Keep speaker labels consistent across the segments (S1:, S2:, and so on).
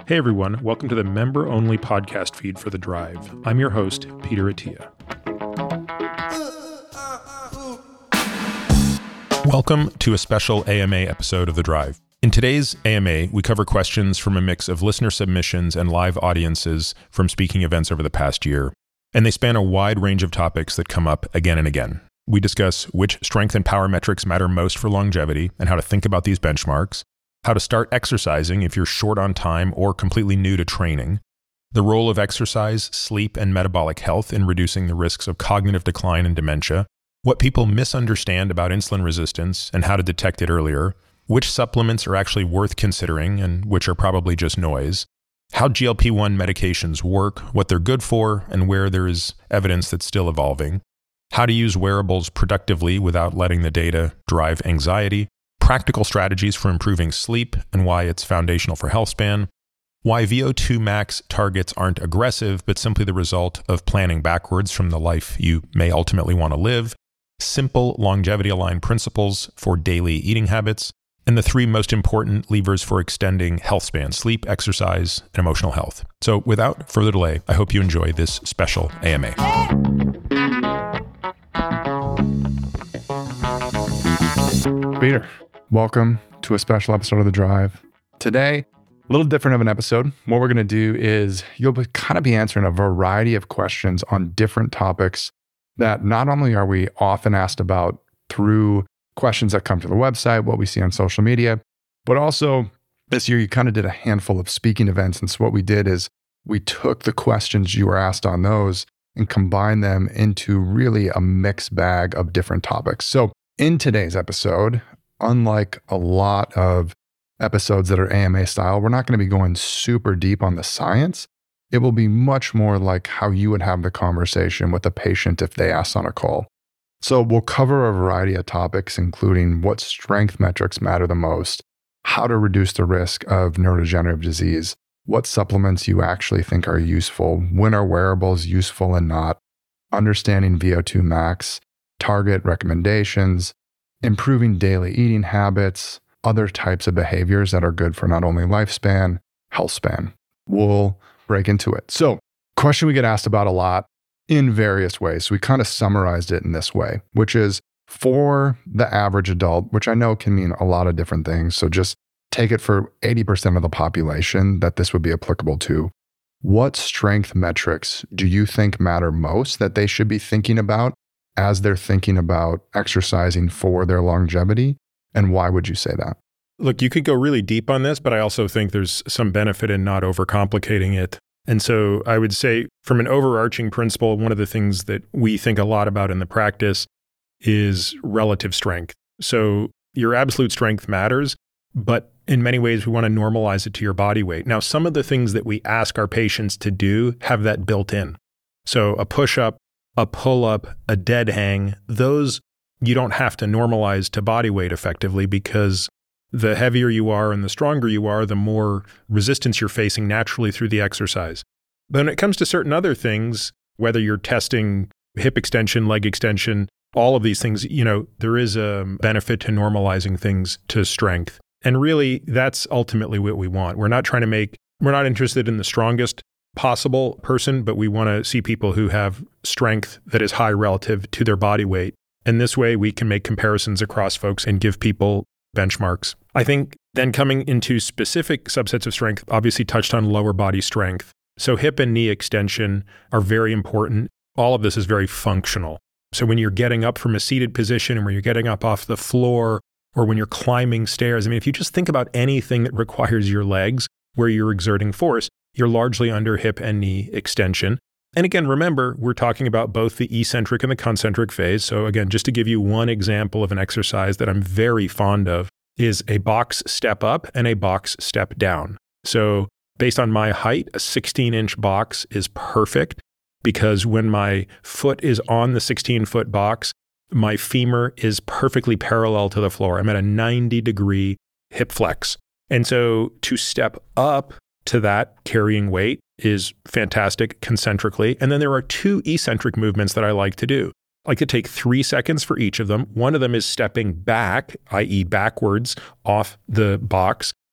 S1: Hey everyone, welcome to the member-only podcast feed for The Drive. I'm your host, Peter Attia. Welcome to a special AMA episode of The Drive. In today's AMA, we cover questions from a mix of listener submissions and live audiences from speaking events over the past year, and they span a wide range of topics that come up again and again. We discuss which strength and power metrics matter most for longevity and how to think about these benchmarks, how to start exercising if you're short on time or completely new to training, the role of exercise, sleep, and metabolic health in reducing the risks of cognitive decline and dementia, what people misunderstand about insulin resistance and how to detect it earlier, which supplements are actually worth considering and which are probably just noise, how GLP-1 medications work, what they're good for, and where there is evidence that's still evolving, how to use wearables productively without letting the data drive anxiety, practical strategies for improving sleep and why it's foundational for health span, why VO2 max targets aren't aggressive but simply the result of planning backwards from the life you may ultimately want to live, simple longevity-aligned principles for daily eating habits, and the three most important levers for extending health span: sleep, exercise, and emotional health. So without further delay, I hope you enjoy this special AMA.
S2: Peter, welcome to a special episode of The Drive. Today, a little different of an episode. What we're going to do is you'll kind of be answering a variety of questions on different topics that not only are we often asked about through questions that come to the website, what we see on social media, but also this year you kind of did a handful of speaking events. And so what we did is we took the questions you were asked on those and combined them into really a mixed bag of different topics. So in today's episode, unlike a lot of episodes that are AMA style, we're not going to be going super deep on the science. It will be much more like how you would have the conversation with a patient if they asked on a call. So we'll cover a variety of topics, including what strength metrics matter the most, how to reduce the risk of neurodegenerative disease, what supplements you actually think are useful, when are wearables useful and not, understanding VO2 max, target recommendations, improving daily eating habits, other types of behaviors that are good for not only lifespan, health span. We'll break into it. So, question we get asked about a lot in various ways. So we kind of summarized it in this way, which is for the average adult, which I know can mean a lot of different things. So just take it for 80% of the population that this would be applicable to. What strength metrics do you think matter most that they should be thinking about as they're thinking about exercising for their longevity? And why would you say that?
S1: Look, you could go really deep on this, but I also think there's some benefit in not overcomplicating it. And so I would say from an overarching principle, one of the things that we think a lot about in the practice is relative strength. So your absolute strength matters, but in many ways we want to normalize it to your body weight. Now, some of the things that we ask our patients to do have that built in. So a push-up, a pull-up, a dead hang, those you don't have to normalize to body weight effectively because the heavier you are and the stronger you are, the more resistance you're facing naturally through the exercise. But when it comes to certain other things, whether you're testing hip extension, leg extension, all of these things, there is a benefit to normalizing things to strength. And really, that's ultimately what we want. We're not interested in the strongest possible person, but we want to see people who have strength that is high relative to their body weight. And this way we can make comparisons across folks and give people benchmarks. I think then coming into specific subsets of strength, obviously touched on lower body strength. So hip and knee extension are very important. All of this is very functional. So when you're getting up from a seated position and when you're getting up off the floor or when you're climbing stairs, if you just think about anything that requires your legs where you're exerting force, you're largely under hip and knee extension. And again, remember, we're talking about both the eccentric and the concentric phase. So again, just to give you one example of an exercise that I'm very fond of is a box step up and a box step down. So based on my height, a 16-inch box is perfect because when my foot is on the 16-foot box, my femur is perfectly parallel to the floor. I'm at a 90-degree hip flex. And so to step up to that carrying weight is fantastic concentrically. And then there are two eccentric movements that I like to do. I like to take 3 seconds for each of them. One of them is stepping back, i.e. backwards off the box.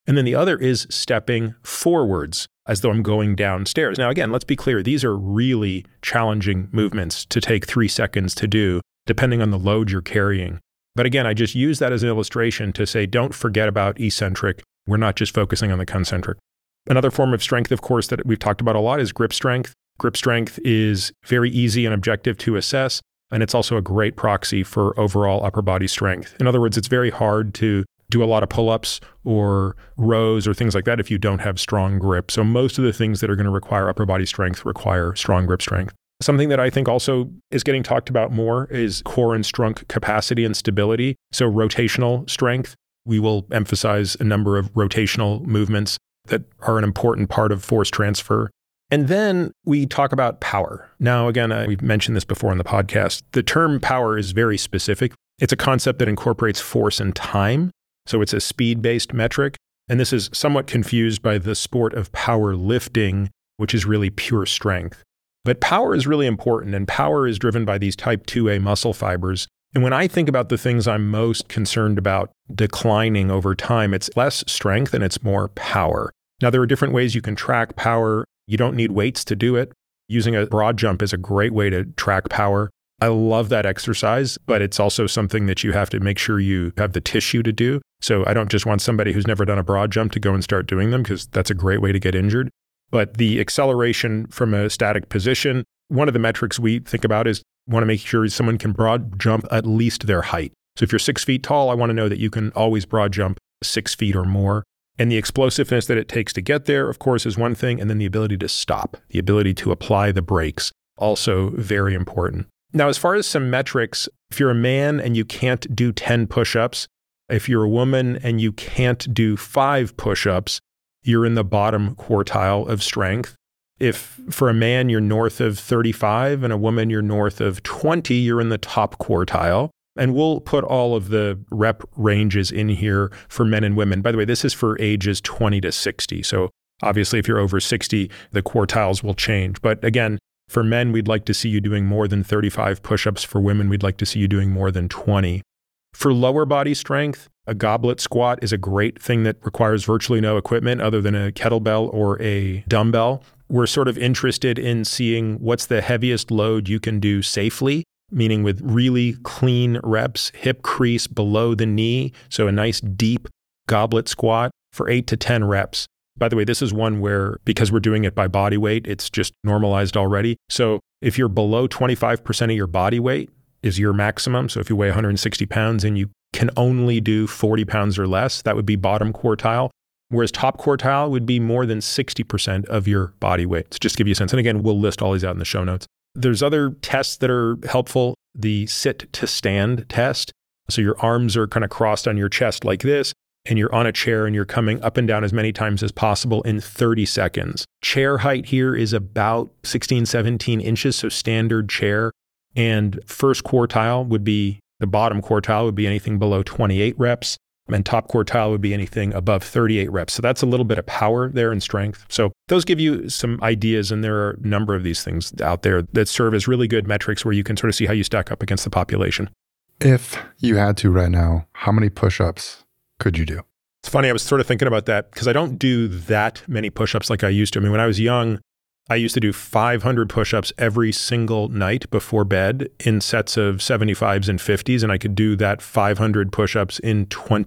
S1: And then the other is stepping forwards as though I'm going downstairs. Now, again, let's be clear. These are really challenging movements to take 3 seconds to do, depending on the load you're carrying. But again, I just use that as an illustration to say, don't forget about eccentric. We're not just focusing on the concentric. Another form of strength, of course, that we've talked about a lot is grip strength. Grip strength is very easy and objective to assess, and it's also a great proxy for overall upper body strength. In other words, it's very hard to do a lot of pull-ups or rows or things like that if you don't have strong grip. So most of the things that are going to require upper body strength require strong grip strength. Something that I think also is getting talked about more is core and strunk capacity and stability. So rotational strength. We will emphasize a number of rotational movements that are an important part of force transfer. And then we talk about power. Now, again, we've mentioned this before on the podcast. The term power is very specific. It's a concept that incorporates force and time. So it's a speed-based metric. And this is somewhat confused by the sport of power lifting, which is really pure strength. But power is really important, and power is driven by these type 2A muscle fibers. And when I think about the things I'm most concerned about declining over time, it's less strength and it's more power. Now, there are different ways you can track power. You don't need weights to do it. Using a broad jump is a great way to track power. I love that exercise, but it's also something that you have to make sure you have the tissue to do. So I don't just want somebody who's never done a broad jump to go and start doing them, because that's a great way to get injured. But the acceleration from a static position, one of the metrics we think about is want to make sure someone can broad jump at least their height. So if you're 6 feet tall, I want to know that you can always broad jump 6 feet or more. And the explosiveness that it takes to get there, of course, is one thing. And then the ability to stop, the ability to apply the brakes, also very important. Now, as far as some metrics, if you're a man and you can't do 10 push-ups, if you're a woman and you can't do 5 push-ups, you're in the bottom quartile of strength. If for a man you're north of 35 and a woman you're north of 20, you're in the top quartile. And we'll put all of the rep ranges in here for men and women. By the way, this is for ages 20 to 60. So obviously, if you're over 60, the quartiles will change. But again, for men, we'd like to see you doing more than 35 push-ups. For women, we'd like to see you doing more than 20. For lower body strength, a goblet squat is a great thing that requires virtually no equipment other than a kettlebell or a dumbbell. We're sort of interested in seeing what's the heaviest load you can do safely, meaning with really clean reps, hip crease below the knee. So a nice deep goblet squat for 8 to 10 reps. By the way, this is one where, because we're doing it by body weight, it's just normalized already. So if you're below 25% of your body weight is your maximum. So if you weigh 160 pounds and you can only do 40 pounds or less, that would be bottom quartile. Whereas top quartile would be more than 60% of your body weight. So just to give you a sense. And again, we'll list all these out in the show notes. There's other tests that are helpful. The sit to stand test. So your arms are kind of crossed on your chest like this, and you're on a chair and you're coming up and down as many times as possible in 30 seconds. Chair height here is about 16, 17 inches, so standard chair. And first quartile would be, the bottom quartile would be anything below 28 reps, and top quartile would be anything above 38 reps. So that's a little bit of power there and strength. So those give you some ideas, and there are a number of these things out there that serve as really good metrics where you can sort of see how you stack up against the population.
S2: If you had to right now, how many push-ups could you do?
S1: It's funny, I was sort of thinking about that because I don't do that many push-ups like I used to. I mean, when I was young, I used to do 500 push-ups every single night before bed in sets of 75s and 50s, and I could do that 500 push-ups in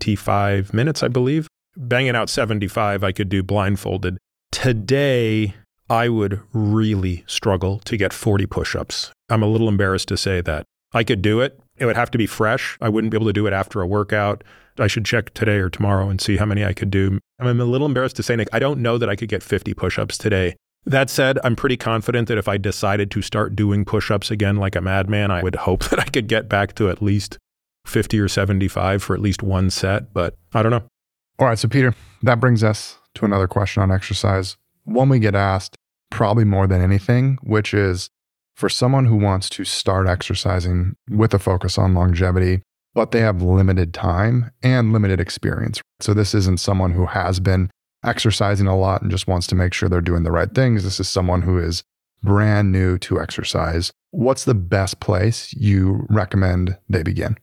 S1: 25 minutes, I believe. Banging out 75, I could do blindfolded. Today, I would really struggle to get 40 push-ups. I'm a little embarrassed to say that. I could do it. It would have to be fresh. I wouldn't be able to do it after a workout. I should check today or tomorrow and see how many I could do. I'm a little embarrassed to say, Nick, I don't know that I could get 50 push-ups today. That said, I'm pretty confident that if I decided to start doing push-ups again like a madman, I would hope that I could get back to at least 50 or 75 for at least one set, but I don't know.
S2: All right, so Peter, that brings us to another question on exercise. One we get asked probably more than anything, which is for someone who wants to start exercising with a focus on longevity, but they have limited time and limited experience. So this isn't someone who has been exercising a lot and just wants to make sure they're doing the right things. This is someone who is brand new to exercise. What's the best place you recommend they begin?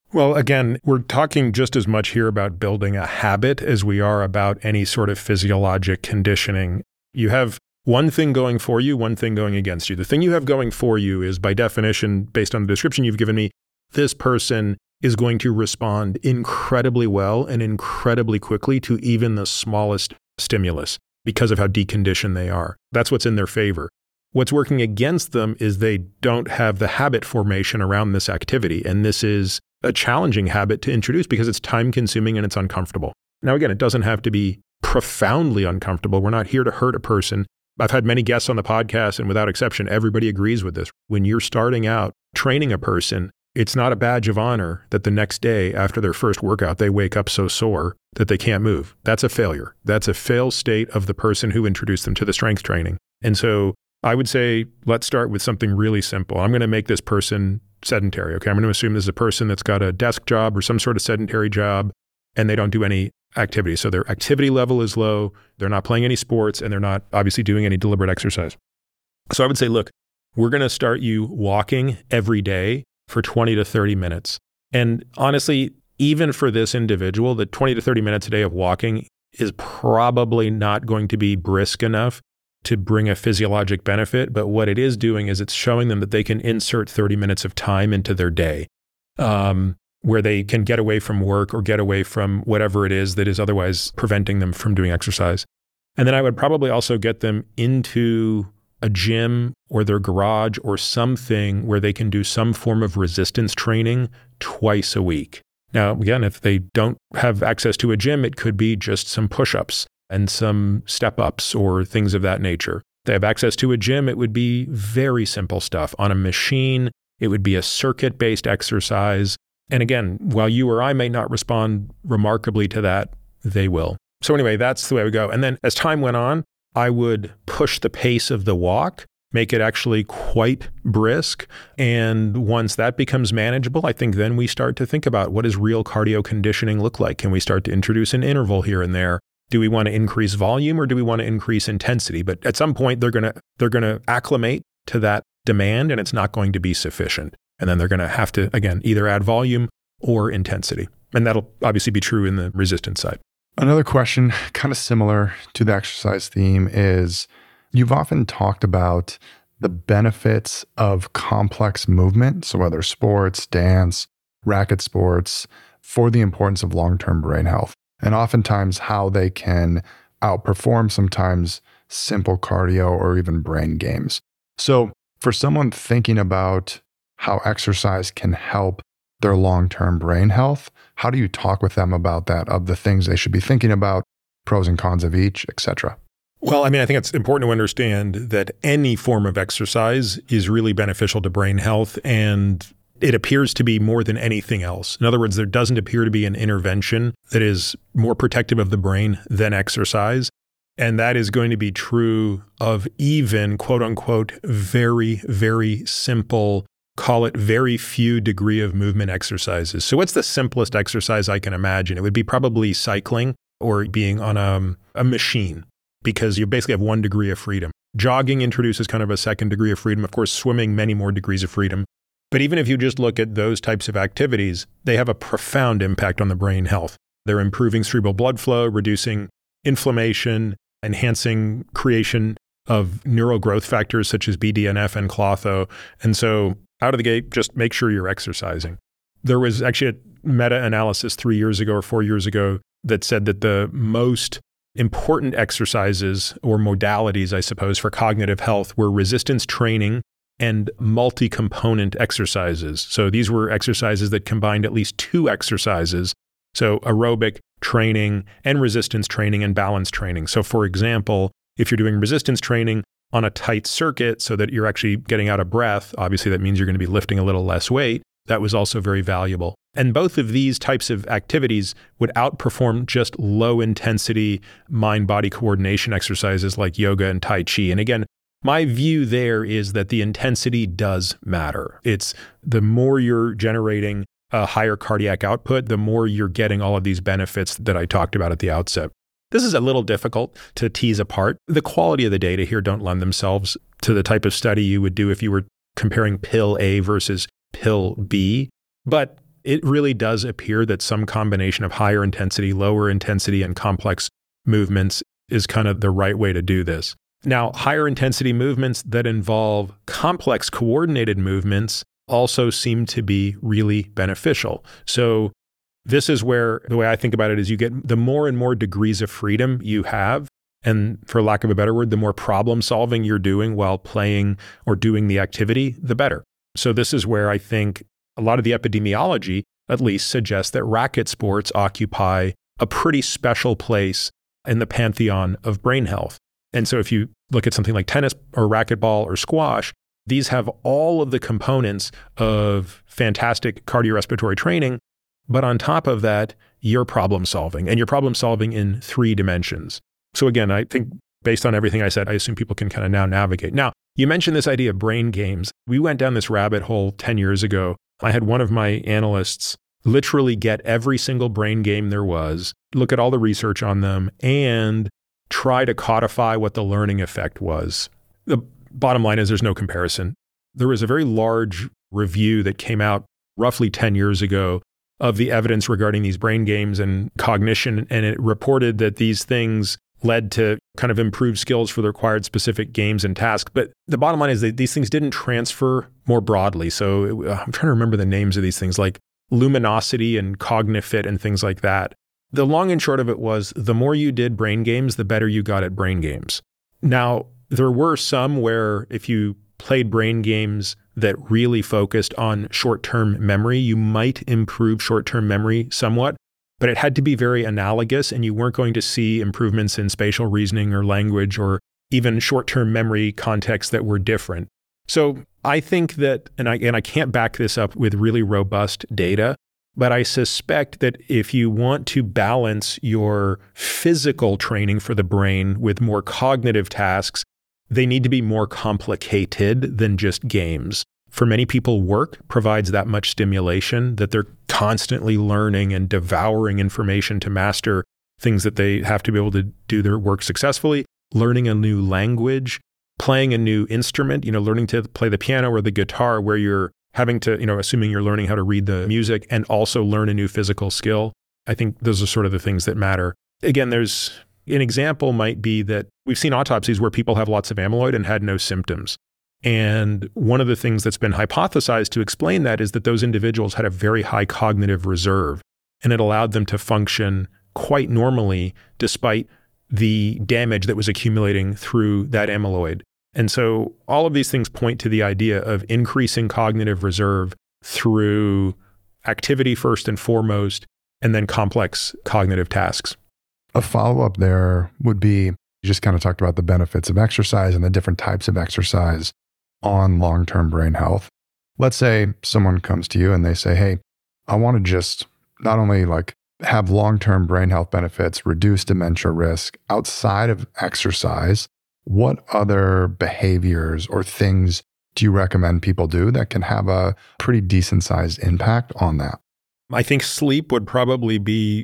S1: Well, again, we're talking just as much here about building a habit as we are about any sort of physiologic conditioning. You have one thing going for you, one thing going against you. The thing you have going for you is, by definition, based on the description you've given me, this person is going to respond incredibly well and incredibly quickly to even the smallest stimulus because of how deconditioned they are. That's what's in their favor. What's working against them is they don't have the habit formation around this activity. And this is a challenging habit to introduce because it's time consuming and it's uncomfortable. Now, again, it doesn't have to be profoundly uncomfortable. We're not here to hurt a person. I've had many guests on the podcast, and without exception, everybody agrees with this. When you're starting out training a person, it's not a badge of honor that the next day after their first workout, they wake up so sore that they can't move. That's a failure. That's a fail state of the person who introduced them to the strength training. And so I would say, let's start with something really simple. I'm going to make this person sedentary. Okay, I'm going to assume this is a person that's got a desk job or some sort of sedentary job, and they don't do any activity. So their activity level is low. They're not playing any sports, and they're not obviously doing any deliberate exercise. So I would say, look, we're going to start you walking every day for 20 to 30 minutes. And honestly, even for this individual, the 20 to 30 minutes a day of walking is probably not going to be brisk enough to bring a physiologic benefit. But what it is doing is it's showing them that they can insert 30 minutes of time into their day, where they can get away from work or get away from whatever it is that is otherwise preventing them from doing exercise. And then I would probably also get them into a gym or their garage or something where they can do some form of resistance training twice a week. Now, again, if they don't have access to a gym, it could be just some push-ups and some step-ups or things of that nature. If they have access to a gym, it would be very simple stuff. On a machine, it would be a circuit-based exercise. And again, while you or I may not respond remarkably to that, they will. So anyway, that's the way I would go. And then as time went on, I would push the pace of the walk, make it actually quite brisk. And once that becomes manageable, I think then we start to think about, what does real cardio conditioning look like? Can we start to introduce an interval here and there? Do we want to increase volume or do we want to increase intensity? But at some point, they're going to acclimate to that demand, and it's not going to be sufficient. And then they're going to have to, again, either add volume or intensity. And that'll obviously be true in the resistance side.
S2: Another question, kind of similar to the exercise theme, is you've often talked about the benefits of complex movement, so whether sports, dance, racket sports, for the importance of long-term brain health, and oftentimes how they can outperform sometimes simple cardio or even brain games. So for someone thinking about how exercise can help their long-term brain health, how do you talk with them about that, of the things they should be thinking about, pros and cons of each, etc.?
S1: Well, I mean, I think it's important to understand that any form of exercise is really beneficial to brain health, and it appears to be more than anything else. In other words, there doesn't appear to be an intervention that is more protective of the brain than exercise. And that is going to be true of even, quote unquote, very, very simple, call it very few degree of movement exercises. So what's the simplest exercise I can imagine? It would be probably cycling or being on a machine, because you basically have 1 degree of freedom. Jogging introduces kind of a 2nd degree of freedom. Of course, swimming, many more degrees of freedom. But even if you just look at those types of activities, they have a profound impact on the brain health. They're improving cerebral blood flow, reducing inflammation, enhancing creation of neural growth factors such as BDNF and Klotho. And so out of the gate, just make sure you're exercising. There was actually a meta-analysis 3 years ago or 4 years ago that said that the most important exercises or modalities, I suppose, for cognitive health were resistance training and multi-component exercises. So these were exercises that combined at least 2 exercises. So aerobic training and resistance training and balance training. So for example, if you're doing resistance training on a tight circuit so that you're actually getting out of breath, obviously that means you're going to be lifting a little less weight. That was also very valuable. And both of these types of activities would outperform just low intensity mind-body coordination exercises like yoga and Tai Chi. And again, my view there is that the intensity does matter. It's the more you're generating a higher cardiac output, the more you're getting all of these benefits that I talked about at the outset. This is a little difficult to tease apart. The quality of the data here don't lend themselves to the type of study you would do if you were comparing pill A versus pill B. But it really does appear that some combination of higher intensity, lower intensity, and complex movements is kind of the right way to do this. Now, higher intensity movements that involve complex coordinated movements also seem to be really beneficial. So this is where the way I think about it is you get the more and more degrees of freedom you have, and for lack of a better word, the more problem solving you're doing while playing or doing the activity, the better. So this is where I think a lot of the epidemiology at least suggests that racket sports occupy a pretty special place in the pantheon of brain health. And so if you look at something like tennis or racquetball or squash, these have all of the components of fantastic cardiorespiratory training, but on top of that, you're problem solving, and you're problem solving in 3 dimensions. So again, I think based on everything I said, I assume people can kind of now navigate. Now, you mentioned this idea of brain games. We went down this rabbit hole 10 years ago. I had one of my analysts literally get every single brain game there was, look at all the research on them, and try to codify what the learning effect was. The bottom line is there's no comparison. There was a very large review that came out roughly 10 years ago of the evidence regarding these brain games and cognition, and it reported that these things led to kind of improved skills for the required specific games and tasks. But the bottom line is that these things didn't transfer more broadly. So I'm trying to remember the names of these things like Luminosity and Cognifit and things like that. The long and short of it was the more you did brain games, the better you got at brain games. Now, there were some where if you played brain games that really focused on short-term memory, you might improve short-term memory somewhat. But it had to be very analogous, and you weren't going to see improvements in spatial reasoning or language or even short-term memory contexts that were different. So I think that, and I can't back this up with really robust data, but I suspect that if you want to balance your physical training for the brain with more cognitive tasks, they need to be more complicated than just games. For many people, work provides that much stimulation that they're constantly learning and devouring information to master things that they have to be able to do their work successfully. Learning a new language, playing a new instrument, learning to play the piano or the guitar where you're having to, assuming you're learning how to read the music and also learn a new physical skill. I think those are sort of the things that matter. Again, there's an example might be that we've seen autopsies where people have lots of amyloid and had no symptoms. And one of the things that's been hypothesized to explain that is that those individuals had a very high cognitive reserve, and it allowed them to function quite normally despite the damage that was accumulating through that amyloid. And so all of these things point to the idea of increasing cognitive reserve through activity first and foremost, and then complex cognitive tasks.
S2: A follow-up there would be, you just kind of talked about the benefits of exercise and the different types of exercise on long-term brain health. Let's say someone comes to you and they say, hey, I want to just not only have long-term brain health benefits, reduce dementia risk outside of exercise, what other behaviors or things do you recommend people do that can have a pretty decent sized impact on that?
S1: I think sleep would probably be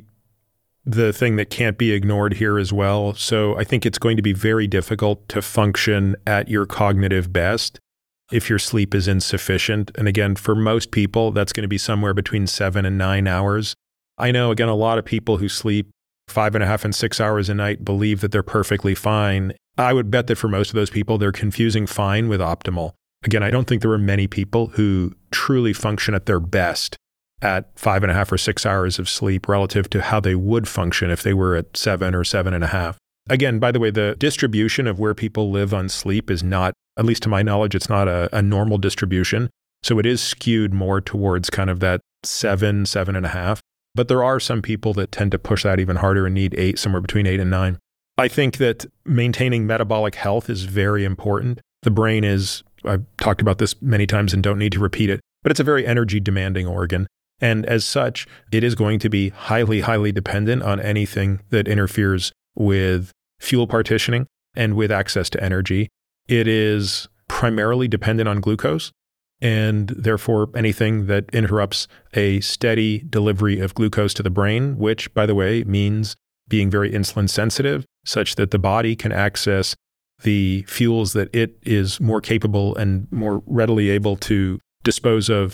S1: the thing that can't be ignored here as well. So I think it's going to be very difficult to function at your cognitive best if your sleep is insufficient. And again, for most people, that's going to be somewhere between 7 and 9 hours. I know, again, a lot of people who sleep 5.5 and 6 hours a night believe that they're perfectly fine. I would bet that for most of those people, they're confusing fine with optimal. Again, I don't think there are many people who truly function at their best at 5.5 or 6 hours of sleep relative to how they would function if they were at 7 or 7.5. Again, by the way, the distribution of where people live on sleep is not, at least to my knowledge, it's not a normal distribution. So it is skewed more towards kind of that 7, 7.5. But there are some people that tend to push that even harder and need 8, somewhere between 8 and 9. I think that maintaining metabolic health is very important. The brain is, I've talked about this many times and don't need to repeat it, but it's a very energy demanding organ. And as such, it is going to be highly, highly dependent on anything that interferes with fuel partitioning and with access to energy. It is primarily dependent on glucose, and therefore anything that interrupts a steady delivery of glucose to the brain, which, by the way, means being very insulin sensitive, such that the body can access the fuels that it is more capable and more readily able to dispose of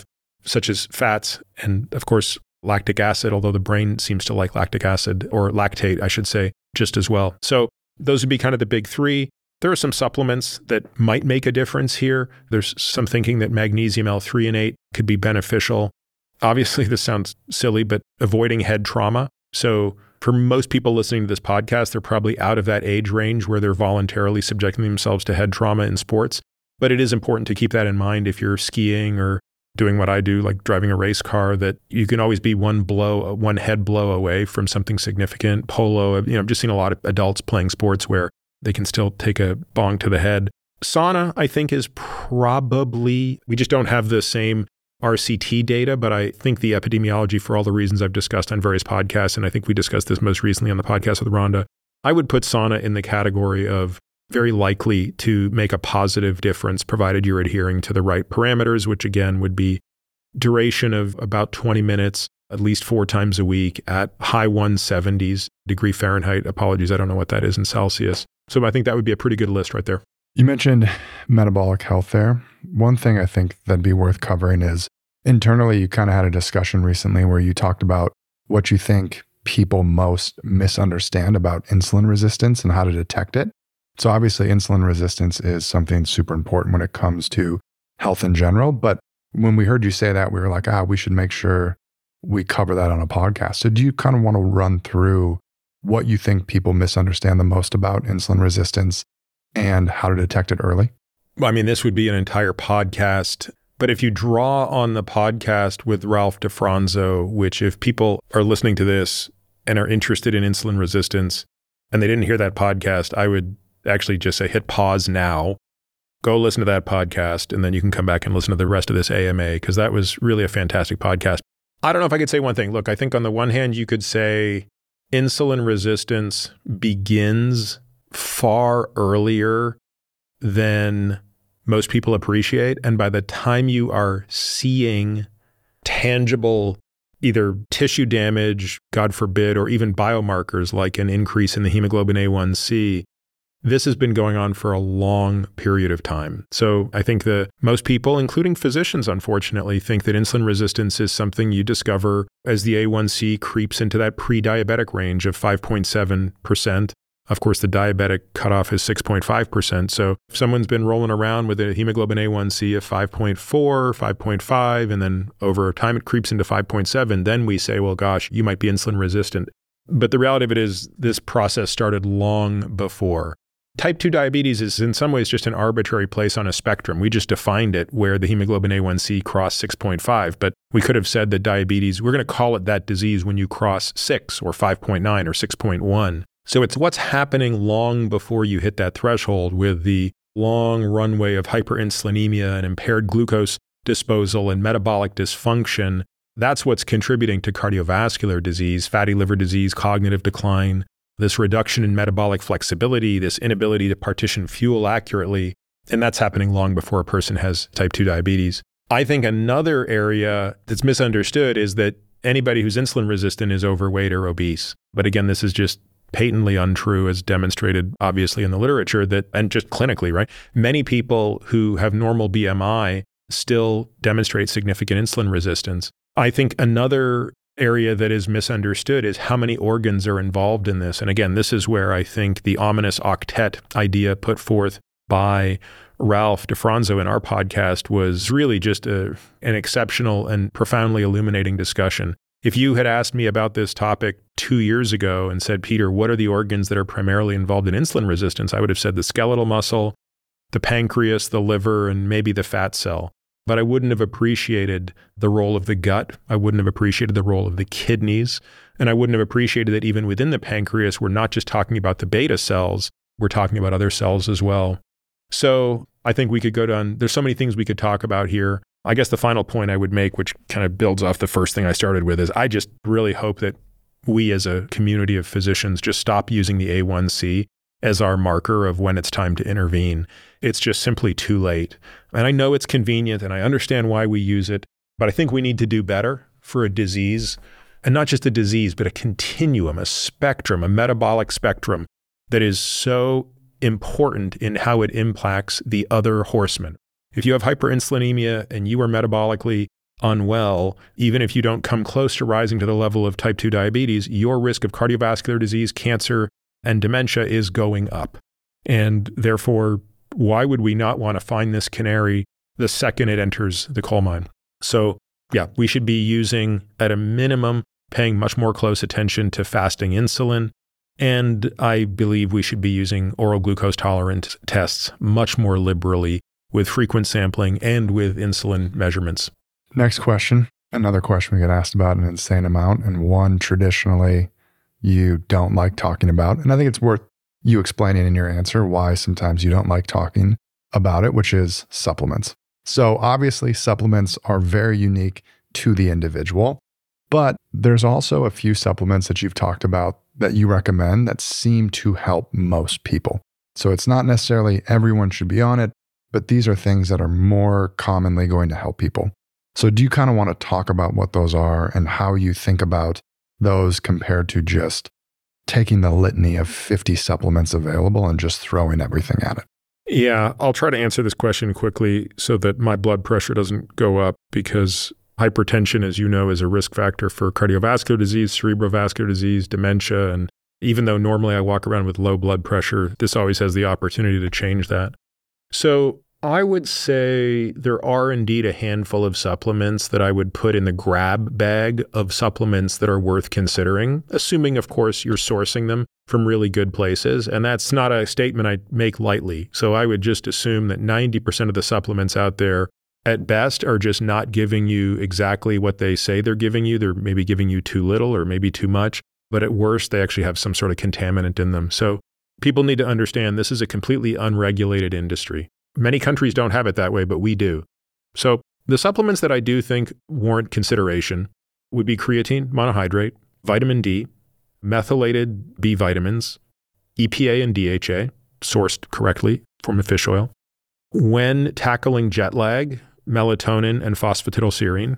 S1: such as fats and, of course, lactic acid, although the brain seems to like lactic acid, or lactate, I should say, just as well. So those would be kind of the big three. There are some supplements that might make a difference here. There's some thinking that magnesium L-threonate could be beneficial. Obviously, this sounds silly, but avoiding head trauma. So for most people listening to this podcast, they're probably out of that age range where they're voluntarily subjecting themselves to head trauma in sports. But it is important to keep that in mind if you're skiing or doing what I do, like driving a race car, that you can always be one head blow away from something significant. Polo, I've just seen a lot of adults playing sports where they can still take a bong to the head. Sauna, I think, is probably, we just don't have the same RCT data, but I think the epidemiology, for all the reasons I've discussed on various podcasts, and I think we discussed this most recently on the podcast with Rhonda, I would put sauna in the category of very likely to make a positive difference, provided you're adhering to the right parameters, which again would be duration of about 20 minutes, at least 4 times a week at high 170s degree Fahrenheit. Apologies, I don't know what that is in Celsius. So I think that would be a pretty good list right there.
S2: You mentioned metabolic health there. One thing I think that'd be worth covering is internally, you kind of had a discussion recently where you talked about what you think people most misunderstand about insulin resistance and how to detect it. So obviously, insulin resistance is something super important when it comes to health in general. But when we heard you say that, we were like, we should make sure we cover that on a podcast. So do you kind of want to run through what you think people misunderstand the most about insulin resistance and how to detect it early?
S1: Well, I mean, this would be an entire podcast. But if you draw on the podcast with Ralph DeFronzo, which if people are listening to this and are interested in insulin resistance and they didn't hear that podcast, I would actually just say hit pause now, go listen to that podcast, and then you can come back and listen to the rest of this AMA, because that was really a fantastic podcast. I don't know if I could say one thing. Look, I think on the one hand, you could say insulin resistance begins far earlier than most people appreciate. And by the time you are seeing tangible, either tissue damage, God forbid, or even biomarkers like an increase in the hemoglobin A1C, this has been going on for a long period of time. So I think that most people, including physicians, unfortunately, think that insulin resistance is something you discover as the A1C creeps into that pre-diabetic range of 5.7%. Of course, the diabetic cutoff is 6.5%. So if someone's been rolling around with a hemoglobin A1C of 5.4, 5.5, and then over time it creeps into 5.7, then we say, well, gosh, you might be insulin resistant. But the reality of it is this process started long before. Type 2 diabetes is in some ways just an arbitrary place on a spectrum. We just defined it where the hemoglobin A1C crossed 6.5, but we could have said that diabetes, we're going to call it that disease when you cross 6 or 5.9 or 6.1. So it's what's happening long before you hit that threshold with the long runway of hyperinsulinemia and impaired glucose disposal and metabolic dysfunction. That's what's contributing to cardiovascular disease, fatty liver disease, cognitive decline, this reduction in metabolic flexibility, this inability to partition fuel accurately. And that's happening long before a person has type 2 diabetes. I think another area that's misunderstood is that anybody who's insulin resistant is overweight or obese. But again, this is just patently untrue, as demonstrated obviously in the literature, that, and just clinically, right? Many people who have normal BMI still demonstrate significant insulin resistance. I think another area that is misunderstood is how many organs are involved in this. And again, this is where I think the ominous octet idea put forth by Ralph DeFronzo in our podcast was really just an exceptional and profoundly illuminating discussion. If you had asked me about this topic 2 years ago and said, Peter, what are the organs that are primarily involved in insulin resistance? I would have said the skeletal muscle, the pancreas, the liver, and maybe the fat cell. But I wouldn't have appreciated the role of the gut. I wouldn't have appreciated the role of the kidneys. And I wouldn't have appreciated that even within the pancreas, we're not just talking about the beta cells, we're talking about other cells as well. So I think we could go down, there's so many things we could talk about here. I guess the final point I would make, which kind of builds off the first thing I started with, is I just really hope that we as a community of physicians just stop using the A1C as our marker of when it's time to intervene. It's just simply too late. And I know it's convenient and I understand why we use it, but I think we need to do better for a disease, and not just a disease, but a continuum, a spectrum, a metabolic spectrum that is so important in how it impacts the other horsemen. If you have hyperinsulinemia and you are metabolically unwell, even if you don't come close to rising to the level of type 2 diabetes, your risk of cardiovascular disease, cancer, and dementia is going up. And therefore, why would we not want to find this canary the second it enters the coal mine? So yeah, we should be using, at a minimum, paying much more close attention to fasting insulin. And I believe we should be using oral glucose tolerance tests much more liberally with frequent sampling and with insulin measurements.
S2: Next question. Another question we get asked about an insane amount, and one traditionally you don't like talking about. And I think it's worth you explaining in your answer why sometimes you don't like talking about it, which is supplements. So obviously supplements are very unique to the individual, but there's also a few supplements that you've talked about that you recommend that seem to help most people. So it's not necessarily everyone should be on it, but these are things that are more commonly going to help people. So do you kind of want to talk about what those are and how you think about those compared to just taking the litany of 50 supplements available and just throwing everything at it?
S1: Yeah, I'll try to answer this question quickly so that my blood pressure doesn't go up, because hypertension, as you know, is a risk factor for cardiovascular disease, cerebrovascular disease, dementia. And even though normally I walk around with low blood pressure, this always has the opportunity to change that. So I would say there are indeed a handful of supplements that I would put in the grab bag of supplements that are worth considering, assuming, of course, you're sourcing them from really good places. And that's not a statement I make lightly. So I would just assume that 90% of the supplements out there, at best, are just not giving you exactly what they say they're giving you. They're maybe giving you too little or maybe too much. But at worst, they actually have some sort of contaminant in them. So people need to understand this is a completely unregulated industry. Many countries don't have it that way, but we do. So the supplements that I do think warrant consideration would be creatine monohydrate, vitamin D, methylated B vitamins, EPA and DHA, sourced correctly from a fish oil. When tackling jet lag, melatonin and phosphatidylserine.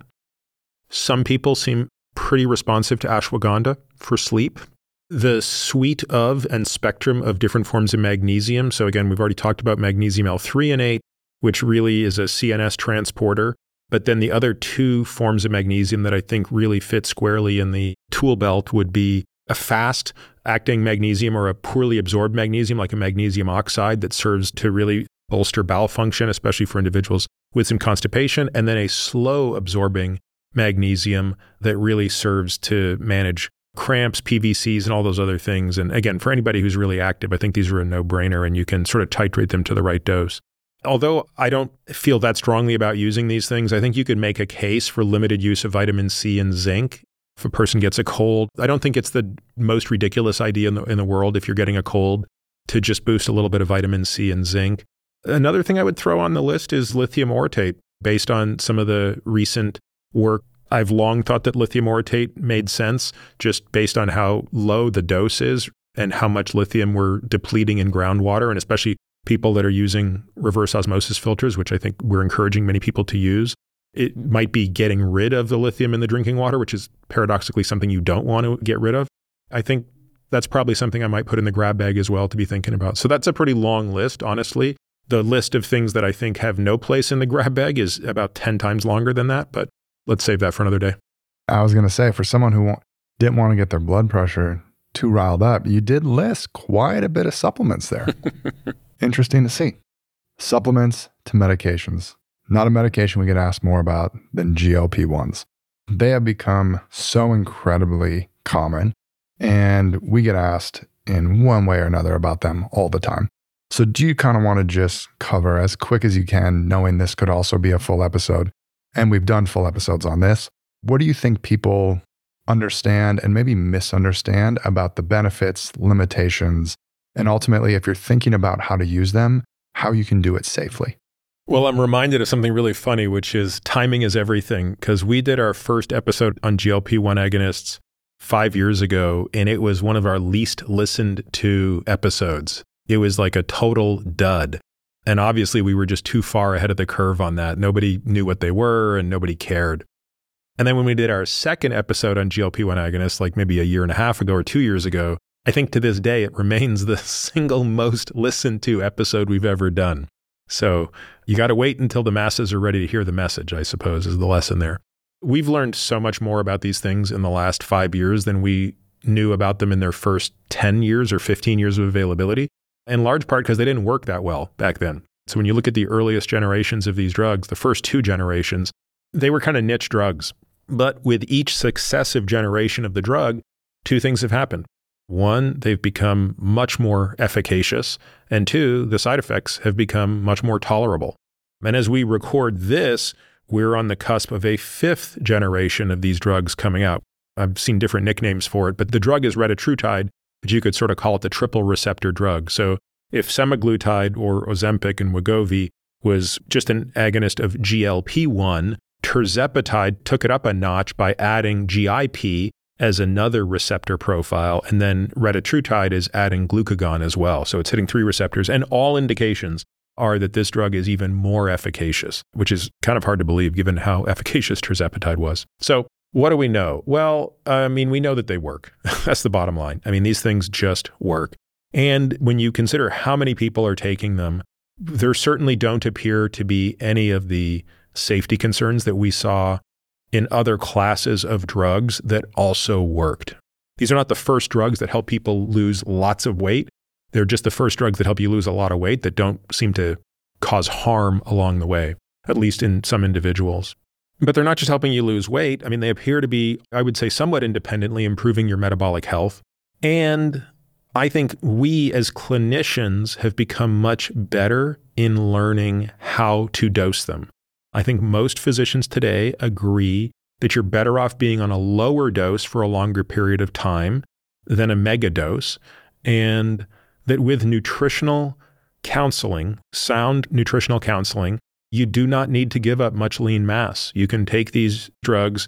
S1: Some people seem pretty responsive to ashwagandha for sleep. The suite of and spectrum of different forms of magnesium. So again, we've already talked about magnesium L-threonate, which really is a CNS transporter. But then the other two forms of magnesium that I think really fit squarely in the tool belt would be a fast-acting magnesium or a poorly absorbed magnesium, like a magnesium oxide that serves to really bolster bowel function, especially for individuals with some constipation, and then a slow-absorbing magnesium that really serves to manage cramps, PVCs, and all those other things. And again, for anybody who's really active, I think these are a no-brainer, and you can sort of titrate them to the right dose. Although I don't feel that strongly about using these things, I think you could make a case for limited use of vitamin C and zinc. If a person gets a cold, I don't think it's the most ridiculous idea in the world, if you're getting a cold, to just boost a little bit of vitamin C and zinc. Another thing I would throw on the list is lithium orotate. Based on some of the recent work, I've long thought that lithium orotate made sense just based on how low the dose is and how much lithium we're depleting in groundwater, and especially people that are using reverse osmosis filters, which I think we're encouraging many people to use. It might be getting rid of the lithium in the drinking water, which is paradoxically something you don't want to get rid of. I think that's probably something I might put in the grab bag as well to be thinking about. So that's a pretty long list, honestly. The list of things that I think have no place in the grab bag is about 10 times longer than that, but let's save that for another day.
S2: I was going to say, for someone who didn't want to get their blood pressure too riled up, you did list quite a bit of supplements there. Interesting to see. Supplements to medications. Not a medication we get asked more about than GLP-1s. They have become so incredibly common, and we get asked in one way or another about them all the time. So do you kind of want to just cover as quick as you can, knowing this could also be a full episode, and we've done full episodes on this. What do you think people understand and maybe misunderstand about the benefits, limitations, and ultimately, if you're thinking about how to use them, how you can do it safely?
S1: Well, I'm reminded of something really funny, which is timing is everything, because we did our first episode on GLP-1 agonists 5 years ago, and it was one of our least listened to episodes. It was like a total dud. And obviously, we were just too far ahead of the curve on that. Nobody knew what they were and nobody cared. And then when we did our second episode on GLP-1 agonists, like maybe a year and a half ago or 2 years ago, I think to this day, it remains the single most listened to episode we've ever done. So you got to wait until the masses are ready to hear the message, I suppose, is the lesson there. We've learned so much more about these things in the last 5 years than we knew about them in their first 10 years or 15 years of availability, in large part because they didn't work that well back then. So when you look at the earliest generations of these drugs, the first 2 generations, they were kind of niche drugs. But with each successive generation of the drug, 2 things have happened. 1, they've become much more efficacious. And 2, the side effects have become much more tolerable. And as we record this, we're on the cusp of a 5th generation of these drugs coming out. I've seen different nicknames for it, but the drug is retatrutide, but you could sort of call it the triple receptor drug. So if semaglutide or Ozempic and Wegovy was just an agonist of GLP-1, tirzepatide took it up a notch by adding GIP as another receptor profile, and then retatrutide is adding glucagon as well. So it's hitting 3 receptors, and all indications are that this drug is even more efficacious, which is kind of hard to believe given how efficacious tirzepatide was. So what do we know? Well, we know that they work. That's the bottom line. These things just work. And when you consider how many people are taking them, there certainly don't appear to be any of the safety concerns that we saw in other classes of drugs that also worked. These are not the first drugs that help people lose lots of weight. They're just the first drugs that help you lose a lot of weight that don't seem to cause harm along the way, at least in some individuals. But they're not just helping you lose weight. They appear to be, I would say, somewhat independently improving your metabolic health. And I think we as clinicians have become much better in learning how to dose them. I think most physicians today agree that you're better off being on a lower dose for a longer period of time than a mega dose, and that with nutritional counseling, sound nutritional counseling, you do not need to give up much lean mass. You can take these drugs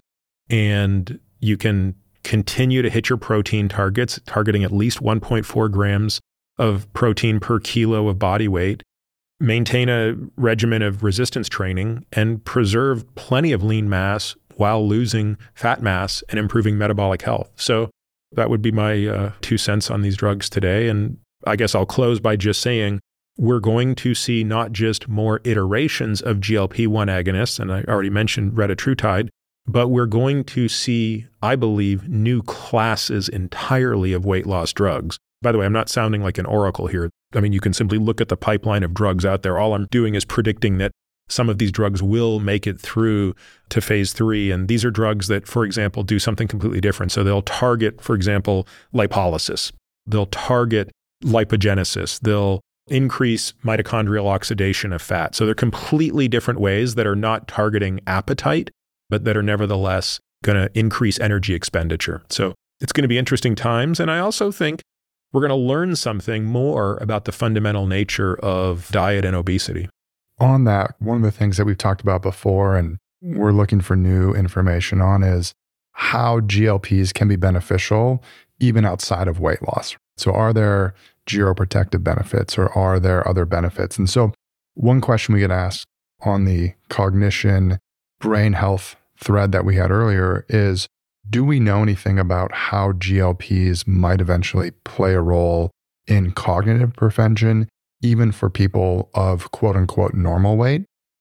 S1: and you can continue to hit your protein targets, targeting at least 1.4 grams of protein per kilo of body weight, maintain a regimen of resistance training, and preserve plenty of lean mass while losing fat mass and improving metabolic health. So that would be my 2 cents on these drugs today. And I guess I'll close by just saying we're going to see not just more iterations of GLP-1 agonists, and I already mentioned retatrutide, but we're going to see, I believe, new classes entirely of weight loss drugs. By the way, I'm not sounding like an oracle here. You can simply look at the pipeline of drugs out there. All I'm doing is predicting that some of these drugs will make it through to phase 3. And these are drugs that, for example, do something completely different. So they'll target, for example, lipolysis. They'll target lipogenesis. They'll increase mitochondrial oxidation of fat. So they're completely different ways that are not targeting appetite, but that are nevertheless going to increase energy expenditure. So it's going to be interesting times. And I also think we're going to learn something more about the fundamental nature of diet and obesity.
S2: On that, one of the things that we've talked about before and we're looking for new information on is how GLPs can be beneficial even outside of weight loss. So are there geroprotective benefits or are there other benefits? And so one question we get asked on the cognition, brain health thread that we had earlier is, do we know anything about how GLPs might eventually play a role in cognitive prevention, even for people of quote unquote normal weight?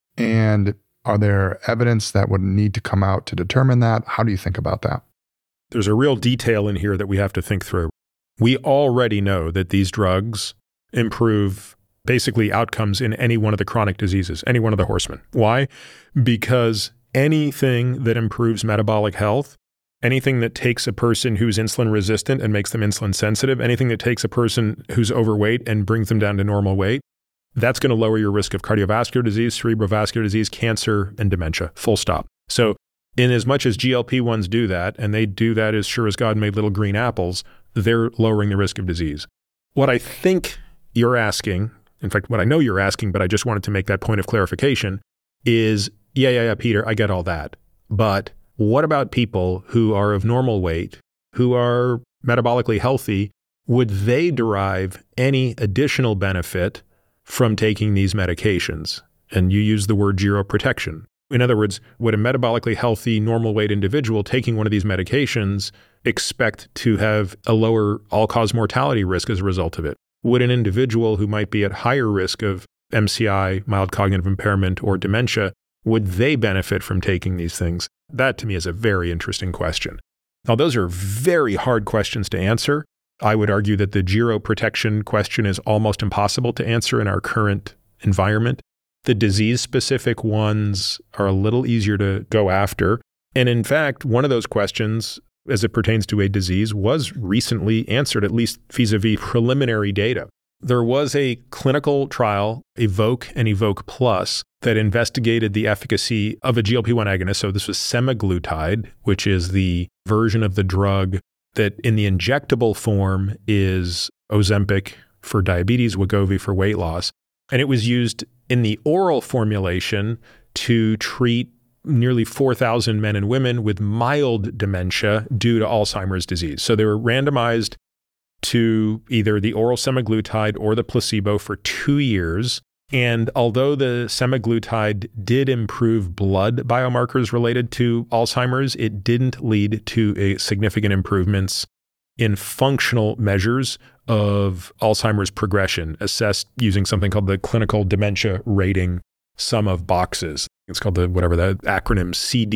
S2: And are there evidence that would need to come out to determine that? How do you think about that?
S1: There's a real detail in here that we have to think through. We already know that these drugs improve basically outcomes in any one of the chronic diseases, any one of the horsemen. Why? Because anything that improves metabolic health, anything that takes a person who's insulin resistant and makes them insulin sensitive, anything that takes a person who's overweight and brings them down to normal weight, that's going to lower your risk of cardiovascular disease, cerebrovascular disease, cancer, and dementia, full stop. So in as much as GLP-1s do that, and they do that as sure as God made little green apples, they're lowering the risk of disease. What I think you're asking, in fact, what I know you're asking, but I just wanted to make that point of clarification, is, yeah, Peter, I get all that. But what about people who are of normal weight, who are metabolically healthy? Would they derive any additional benefit from taking these medications? And you use the word geroprotection. In other words, would a metabolically healthy, normal weight individual taking one of these medications expect to have a lower all-cause mortality risk as a result of it? Would an individual who might be at higher risk of MCI, mild cognitive impairment, or dementia, would they benefit from taking these things? That to me is a very interesting question. Now, those are very hard questions to answer. I would argue that the geroprotection question is almost impossible to answer in our current environment. The disease-specific ones are a little easier to go after. And in fact, one of those questions, as it pertains to a disease, was recently answered, at least vis-a-vis preliminary data. There was a clinical trial, EVOKE and EVOKE Plus, that investigated the efficacy of a GLP-1 agonist. So this was semaglutide, which is the version of the drug that in the injectable form is Ozempic for diabetes, Wegovy for weight loss. And it was used in the oral formulation to treat nearly 4,000 men and women with mild dementia due to Alzheimer's disease. So they were randomized to either the oral semaglutide or the placebo for 2 years. And although the semaglutide did improve blood biomarkers related to Alzheimer's, it didn't lead to significant improvements in functional measures of Alzheimer's progression, assessed using something called the Clinical Dementia Rating Sum of Boxes. It's called the acronym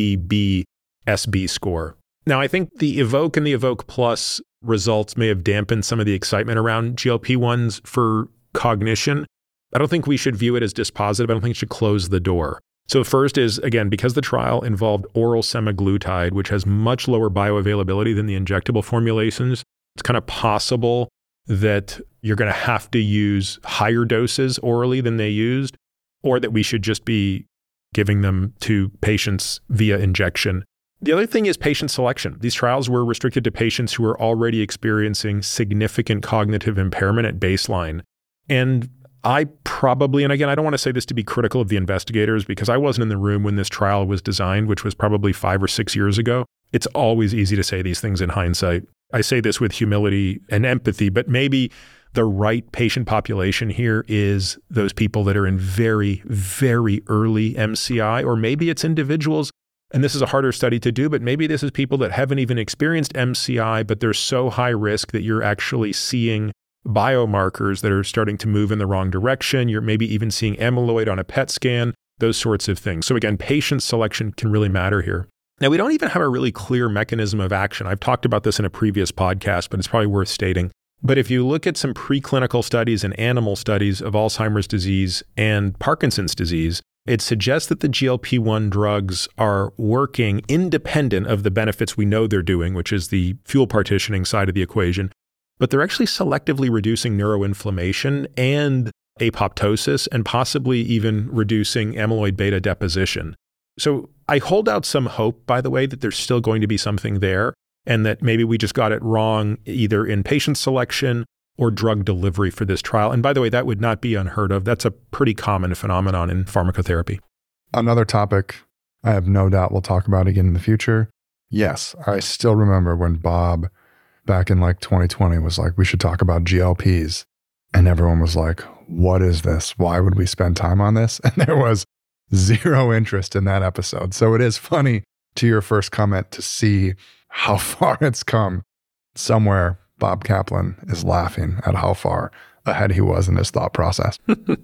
S1: CDB-SB score. Now, I think the EVOKE and the EVOKE Plus results may have dampened some of the excitement around GLP-1s for cognition. I don't think we should view it as dispositive. I don't think it should close the door. So first is, again, because the trial involved oral semaglutide, which has much lower bioavailability than the injectable formulations, it's kind of possible that you're going to have to use higher doses orally than they used, or that we should just be giving them to patients via injection. The other thing is patient selection. These trials were restricted to patients who were already experiencing significant cognitive impairment at baseline. And I probably, and again, I don't want to say this to be critical of the investigators because I wasn't in the room when this trial was designed, which was probably 5 or 6 years ago. It's always easy to say these things in hindsight. I say this with humility and empathy, but maybe the right patient population here is those people that are in very, very early MCI, or maybe it's individuals, and this is a harder study to do, but maybe this is people that haven't even experienced MCI, but they're so high risk that you're actually seeing biomarkers that are starting to move in the wrong direction. You're maybe even seeing amyloid on a PET scan, those sorts of things. So again, patient selection can really matter here. Now, we don't even have a really clear mechanism of action. I've talked about this in a previous podcast, but it's probably worth stating. But if you look at some preclinical studies and animal studies of Alzheimer's disease and Parkinson's disease, it suggests that the GLP-1 drugs are working independent of the benefits we know they're doing, which is the fuel partitioning side of the equation, but they're actually selectively reducing neuroinflammation and apoptosis and possibly even reducing amyloid beta deposition. So I hold out some hope, by the way, that there's still going to be something there and that maybe we just got it wrong either in patient selection or drug delivery for this trial. And by the way, that would not be unheard of. That's a pretty common phenomenon in pharmacotherapy.
S2: Another topic I have no doubt we'll talk about again in the future. Yes, I still remember when Bob back in like 2020 was like, we should talk about GLPs. And everyone was like, what is this? Why would we spend time on this? And there was zero interest in that episode. So it is funny to your first comment to see how far it's come. Somewhere Bob Kaplan is laughing at how far ahead he was in his thought process.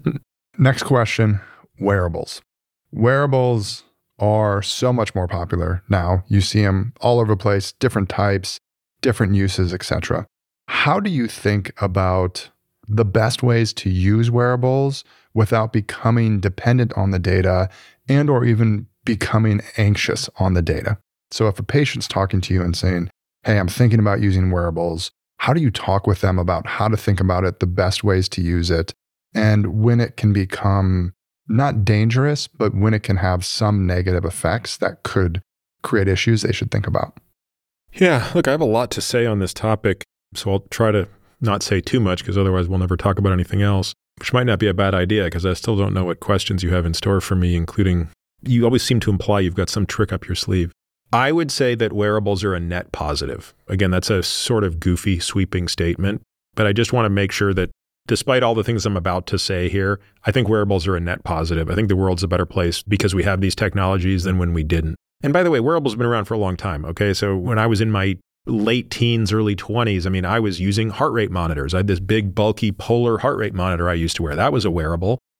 S2: Next question, wearables. Wearables are so much more popular now. You see them all over the place, different types, different uses, etc. How do you think about the best ways to use wearables without becoming dependent on the data and or even becoming anxious on the data? So if a patient's talking to you and saying, hey, I'm thinking about using wearables, how do you talk with them about how to think about it, the best ways to use it, and when it can become not dangerous, but when it can have some negative effects that could create issues they should think about?
S1: Yeah, look, I have a lot to say on this topic, so I'll try to not say too much because otherwise we'll never talk about anything else, which might not be a bad idea because I still don't know what questions you have in store for me, including you always seem to imply you've got some trick up your sleeve. I would say that wearables are a net positive. Again, that's a sort of goofy, sweeping statement, but I just want to make sure that despite all the things I'm about to say here, I think wearables are a net positive. I think the world's a better place because we have these technologies than when we didn't. And by the way, wearables have been around for a long time, okay? So when I was in my late teens, early 20s, I was using heart rate monitors. I had this big, bulky polar heart rate monitor I used to wear. That was a wearable.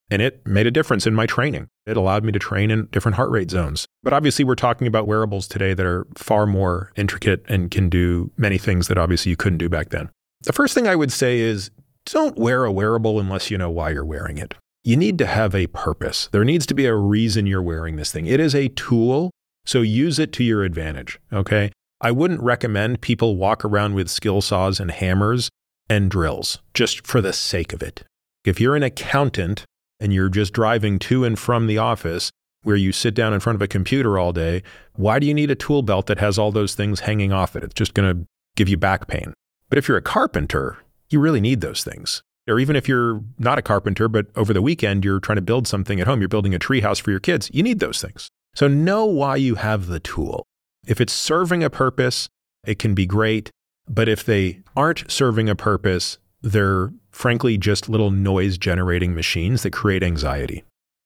S1: And it made a difference in my training. It allowed me to train in different heart rate zones. But obviously, we're talking about wearables today that are far more intricate and can do many things that obviously you couldn't do back then. The first thing I would say is don't wear a wearable unless you know why you're wearing it. You need to have a purpose. There needs to be a reason you're wearing this thing. It is a tool, so use it to your advantage, okay? I wouldn't recommend people walk around with skill saws and hammers and drills just for the sake of it. If you're an accountant and you're just driving to and from the office where you sit down in front of a computer all day, why do you need a tool belt that has all those things hanging off it? It's just going to give you back pain. But if you're a carpenter, you really need those things. Or even if you're not a carpenter, but over the weekend, you're trying to build something at home, you're building a tree house for your kids, you need those things. So know why you have the tool. If it's serving a purpose, it can be great. But if they aren't serving a purpose, they're frankly just little noise-generating machines that create anxiety.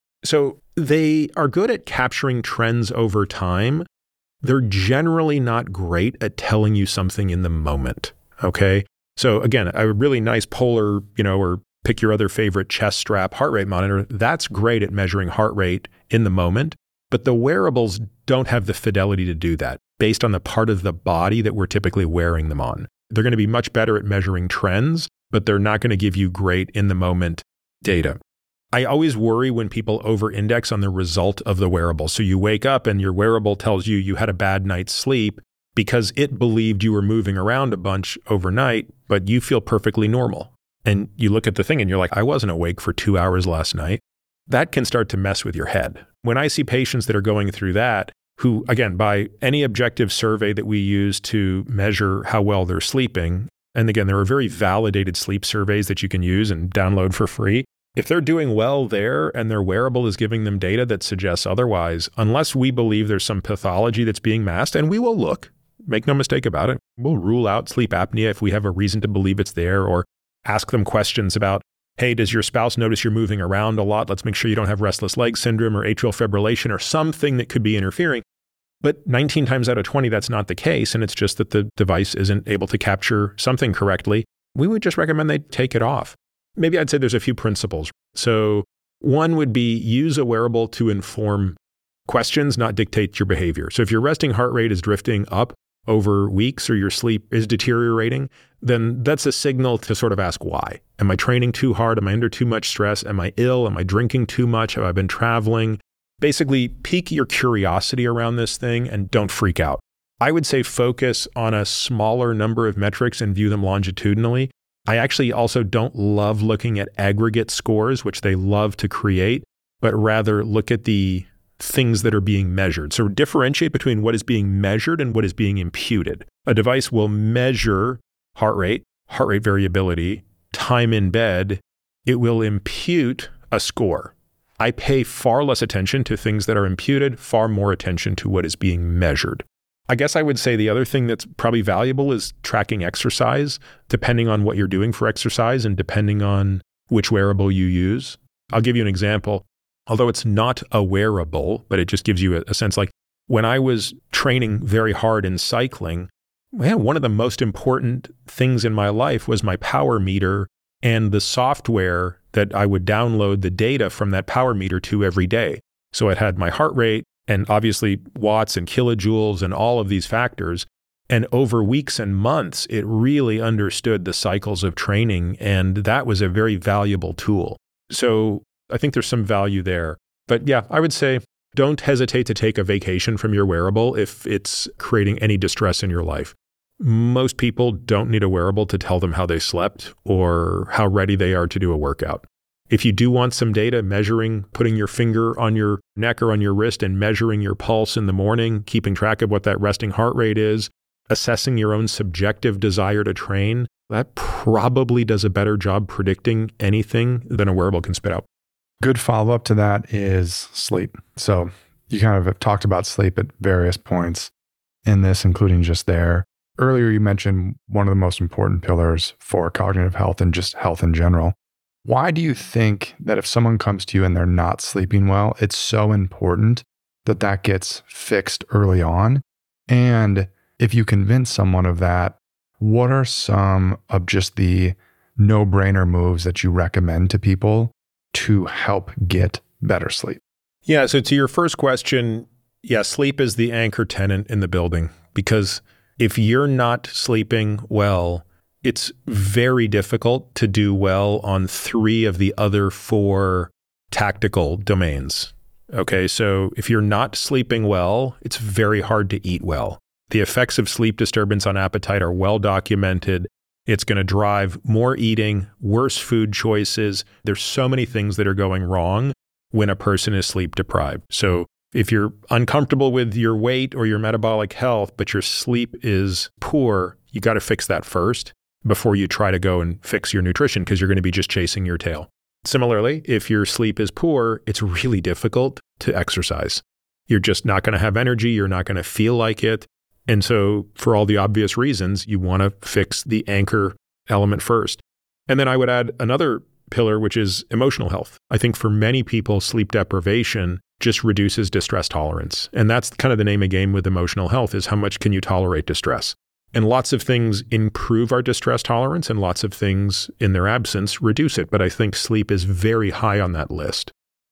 S1: So they are good at capturing trends over time. They're generally not great at telling you something in the moment, okay? So again, a really nice Polar, or pick your other favorite chest strap heart rate monitor, that's great at measuring heart rate in the moment. But the wearables don't have the fidelity to do that based on the part of the body that we're typically wearing them on. They're going to be much better at measuring trends, but they're not going to give you great in-the-moment data. I always worry when people over-index on the result of the wearable. So you wake up and your wearable tells you you had a bad night's sleep because it believed you were moving around a bunch overnight, but you feel perfectly normal. And you look at the thing and you're like, I wasn't awake for 2 hours last night. That can start to mess with your head. When I see patients that are going through that, who, again, by any objective survey that we use to measure how well they're sleeping, and again, there are very validated sleep surveys that you can use and download for free. If they're doing well there and their wearable is giving them data that suggests otherwise, unless we believe there's some pathology that's being masked, and we will look, make no mistake about it, we'll rule out sleep apnea if we have a reason to believe it's there, or ask them questions about, hey, does your spouse notice you're moving around a lot? Let's make sure you don't have restless leg syndrome or atrial fibrillation or something that could be interfering. But 19 times out of 20, that's not the case. And it's just that the device isn't able to capture something correctly. We would just recommend they take it off. Maybe I'd say there's a few principles. So one would be use a wearable to inform questions, not dictate your behavior. So if your resting heart rate is drifting up over weeks or your sleep is deteriorating, then that's a signal to sort of ask why. Am I training too hard? Am I under too much stress? Am I ill? Am I drinking too much? Have I been traveling? Basically, pique your curiosity around this thing and don't freak out. I would say focus on a smaller number of metrics and view them longitudinally. I actually also don't love looking at aggregate scores, which they love to create, but rather look at the things that are being measured. So differentiate between what is being measured and what is being imputed. A device will measure heart rate variability, time in bed. It will impute a score. I pay far less attention to things that are imputed, far more attention to what is being measured. I guess I would say the other thing that's probably valuable is tracking exercise, depending on what you're doing for exercise and depending on which wearable you use. I'll give you an example. Although it's not a wearable, but it just gives you a sense, like when I was training very hard in cycling, one of the most important things in my life was my power meter and the software that I would download the data from that power meter to every day. So it had my heart rate and obviously watts and kilojoules and all of these factors. And over weeks and months, it really understood the cycles of training. And that was a very valuable tool. So I think there's some value there. But yeah, I would say don't hesitate to take a vacation from your wearable if it's creating any distress in your life. Most people don't need a wearable to tell them how they slept or how ready they are to do a workout. If you do want some data measuring, putting your finger on your neck or on your wrist and measuring your pulse in the morning, keeping track of what that resting heart rate is, assessing your own subjective desire to train, that probably does a better job predicting anything than a wearable can spit out.
S2: Good follow-up to that is sleep. So you kind of have talked about sleep at various points in this, including just there. Earlier, you mentioned one of the most important pillars for cognitive health and just health in general. Why do you think that if someone comes to you and they're not sleeping well, it's so important that that gets fixed early on? And if you convince someone of that, what are some of just the no-brainer moves that you recommend to people to help get better sleep?
S1: Yeah. So to your first question, yeah, sleep is the anchor tenant in the building, because if you're not sleeping well, it's very difficult to do well on 3 of the other 4 tactical domains. Okay. So if you're not sleeping well, it's very hard to eat well. The effects of sleep disturbance on appetite are well documented. It's going to drive more eating, worse food choices. There's so many things that are going wrong when a person is sleep deprived. So if you're uncomfortable with your weight or your metabolic health, but your sleep is poor, you got to fix that first before you try to go and fix your nutrition, because you're going to be just chasing your tail. Similarly, if your sleep is poor, it's really difficult to exercise. You're just not going to have energy. You're not going to feel like it. And so for all the obvious reasons, you want to fix the anchor element first. And then I would add another pillar, which is emotional health. I think for many people, sleep deprivation just reduces distress tolerance. And that's kind of the name of the game with emotional health, is how much can you tolerate distress? And lots of things improve our distress tolerance, and lots of things in their absence reduce it. But I think sleep is very high on that list.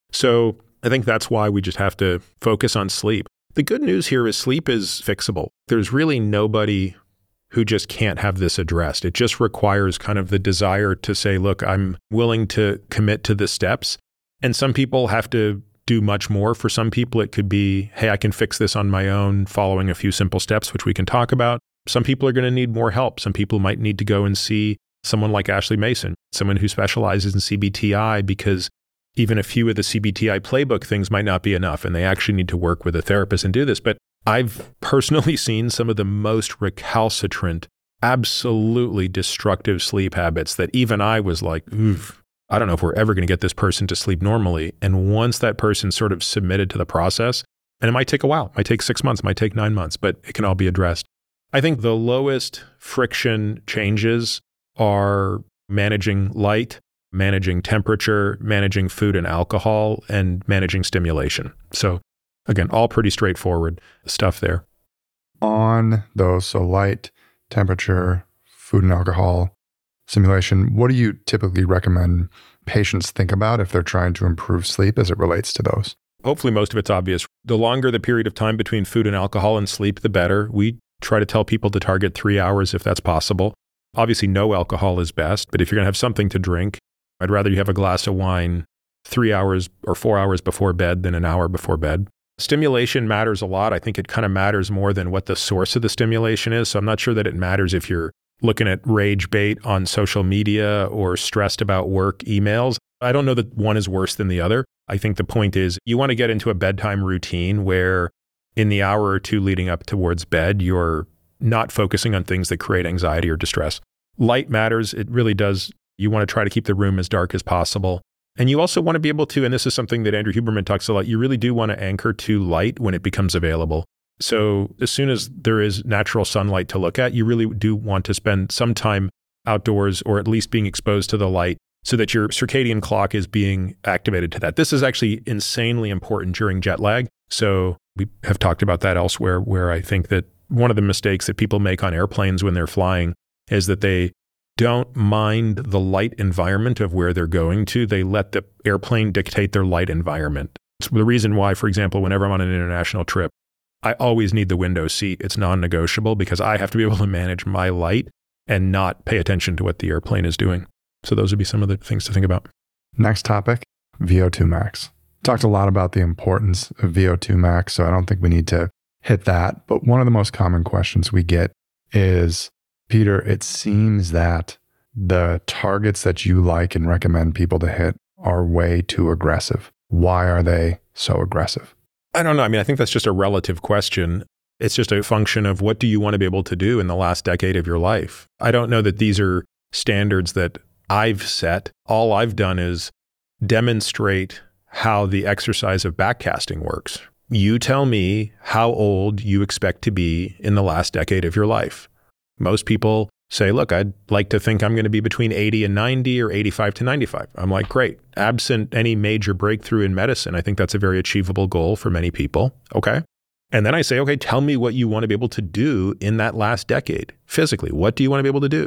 S1: So I think that's why we just have to focus on sleep. The good news here is sleep is fixable. There's really nobody who just can't have this addressed. It just requires kind of the desire to say, look, I'm willing to commit to the steps. And some people have to do much more. For some people, it could be, hey, I can fix this on my own following a few simple steps, which we can talk about. Some people are going to need more help. Some people might need to go and see someone like Ashley Mason, someone who specializes in CBTI, because even a few of the CBTI playbook things might not be enough, and they actually need to work with a therapist and do this. But I've personally seen some of the most recalcitrant, absolutely destructive sleep habits that even I was like, oof, I don't know if we're ever going to get this person to sleep normally. And once that person sort of submitted to the process, and it might take a while, it might take 6 months, it might take 9 months, but it can all be addressed. I think the lowest friction changes are managing light, managing temperature, managing food and alcohol, and managing stimulation. So again, all pretty straightforward stuff there.
S2: On those, so light, temperature, food and alcohol, stimulation, what do you typically recommend patients think about if they're trying to improve sleep as it relates to those?
S1: Hopefully most of it's obvious. The longer the period of time between food and alcohol and sleep, the better. We try to tell people to target 3 hours if that's possible. Obviously, no alcohol is best, but if you're going to have something to drink, I'd rather you have a glass of wine 3 hours or 4 hours before bed than an hour before bed. Stimulation matters a lot. I think it kind of matters more than what the source of the stimulation is. So I'm not sure that it matters if you're looking at rage bait on social media or stressed about work emails. I don't know that one is worse than the other. I think the point is you want to get into a bedtime routine where in the hour or two leading up towards bed, you're not focusing on things that create anxiety or distress. Light matters. It really does. You want to try to keep the room as dark as possible. And you also want to be able to, and this is something that Andrew Huberman talks a lot, you really do want to anchor to light when it becomes available. So as soon as there is natural sunlight to look at, you really do want to spend some time outdoors or at least being exposed to the light so that your circadian clock is being activated to that. This is actually insanely important during jet lag. So we have talked about that elsewhere, where I think that one of the mistakes that people make on airplanes when they're flying is that they don't mind the light environment of where they're going to. They let the airplane dictate their light environment. It's the reason why, for example, whenever I'm on an international trip, I always need the window seat. It's non-negotiable because I have to be able to manage my light and not pay attention to what the airplane is doing. So those would be some of the things to think about.
S2: Next topic, VO2 max. Talked a lot about the importance of VO2 max, so I don't think we need to hit that. But one of the most common questions we get is, Peter, it seems that the targets that you like and recommend people to hit are way too aggressive. Why are they so aggressive?
S1: I don't know. I mean, I think that's just a relative question. It's just a function of what do you want to be able to do in the last decade of your life? I don't know that these are standards that I've set. All I've done is demonstrate how the exercise of backcasting works. You tell me how old you expect to be in the last decade of your life. Most people say, look, I'd like to think I'm going to be between 80 and 90 or 85 to 95. I'm like, great. Absent any major breakthrough in medicine, I think that's a very achievable goal for many people. Okay. And then I say, okay, tell me what you want to be able to do in that last decade physically. What do you want to be able to do?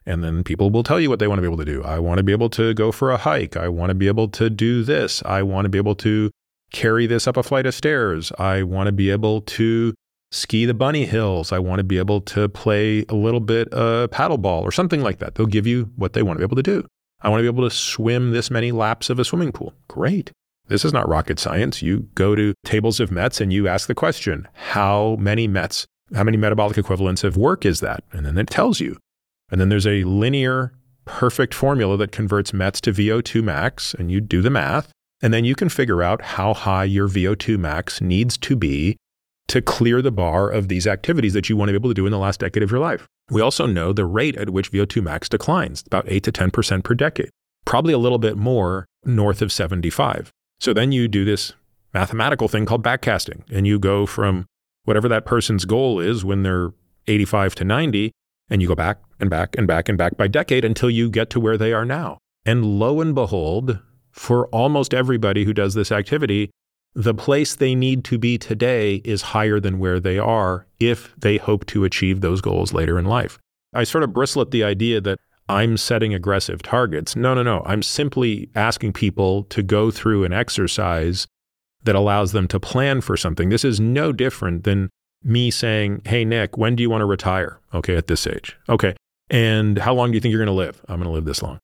S1: And then people will tell you what they want to be able to do. I want to be able to go for a hike. I want to be able to do this. I want to be able to carry this up a flight of stairs. I want to be able to ski the bunny hills. I want to be able to play a little bit paddleball or something like that. They'll give you what they want to be able to do. I want to be able to swim this many laps of a swimming pool. Great. This is not rocket science. You go to tables of METs and you ask the question, how many METs, how many metabolic equivalents of work is that? And then it tells you. And then there's a linear, perfect formula that converts METs to VO2 max, and you do the math. And then you can figure out how high your VO2 max needs to be to clear the bar of these activities that you want to be able to do in the last decade of your life. We also know the rate at which VO2 max declines, about 8 to 10% per decade, probably a little bit more north of 75. So then you do this mathematical thing called backcasting, and you go from whatever that person's goal is when they're 85 to 90, and you go back and back and back and back by decade until you get to where they are now. And lo and behold, for almost everybody who does this activity, the place they need to be today is higher than where they are if they hope to achieve those goals later in life. I sort of bristle at the idea that I'm setting aggressive targets. No. I'm simply asking people to go through an exercise that allows them to plan for something. This is no different than me saying, hey, Nick, when do you want to retire? Okay, at this age. Okay. And how long do you think you're going to live? I'm going to live this long.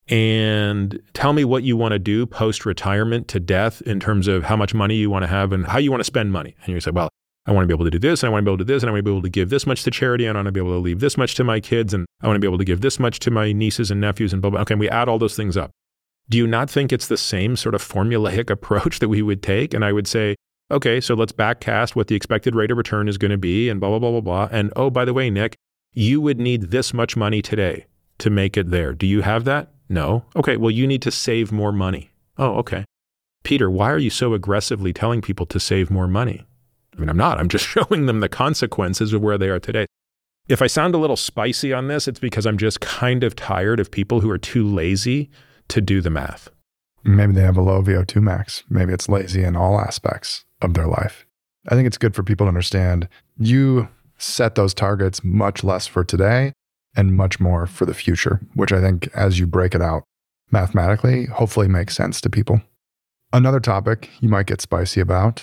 S1: And tell me what you want to do post-retirement to death in terms of how much money you want to have and how you want to spend money. And you say, well, I want to be able to do this, and I want to be able to do this, and I want to be able to give this much to charity, and I want to be able to leave this much to my kids, and I want to be able to give this much to my nieces and nephews, and blah, blah. Okay, and we add all those things up. Do you not think it's the same sort of formulaic approach that we would take? And I would say, okay, so let's backcast what the expected rate of return is going to be and blah, blah, blah, blah, blah. And oh, by the way, Nick, you would need this much money today to make it there. Do you have that? No. Okay, well, you need to save more money. Oh, okay. Peter, why are you so aggressively telling people to save more money? I mean, I'm not. I'm just showing them the consequences of where they are today. If I sound a little spicy on this, it's because I'm just kind of tired of people who are too lazy to do the math.
S2: Maybe they have a low VO2 max. Maybe it's lazy in all aspects of their life. I think it's good for people to understand you set those targets much less for today and much more for the future, which I think as you break it out mathematically, hopefully makes sense to people. Another topic you might get spicy about,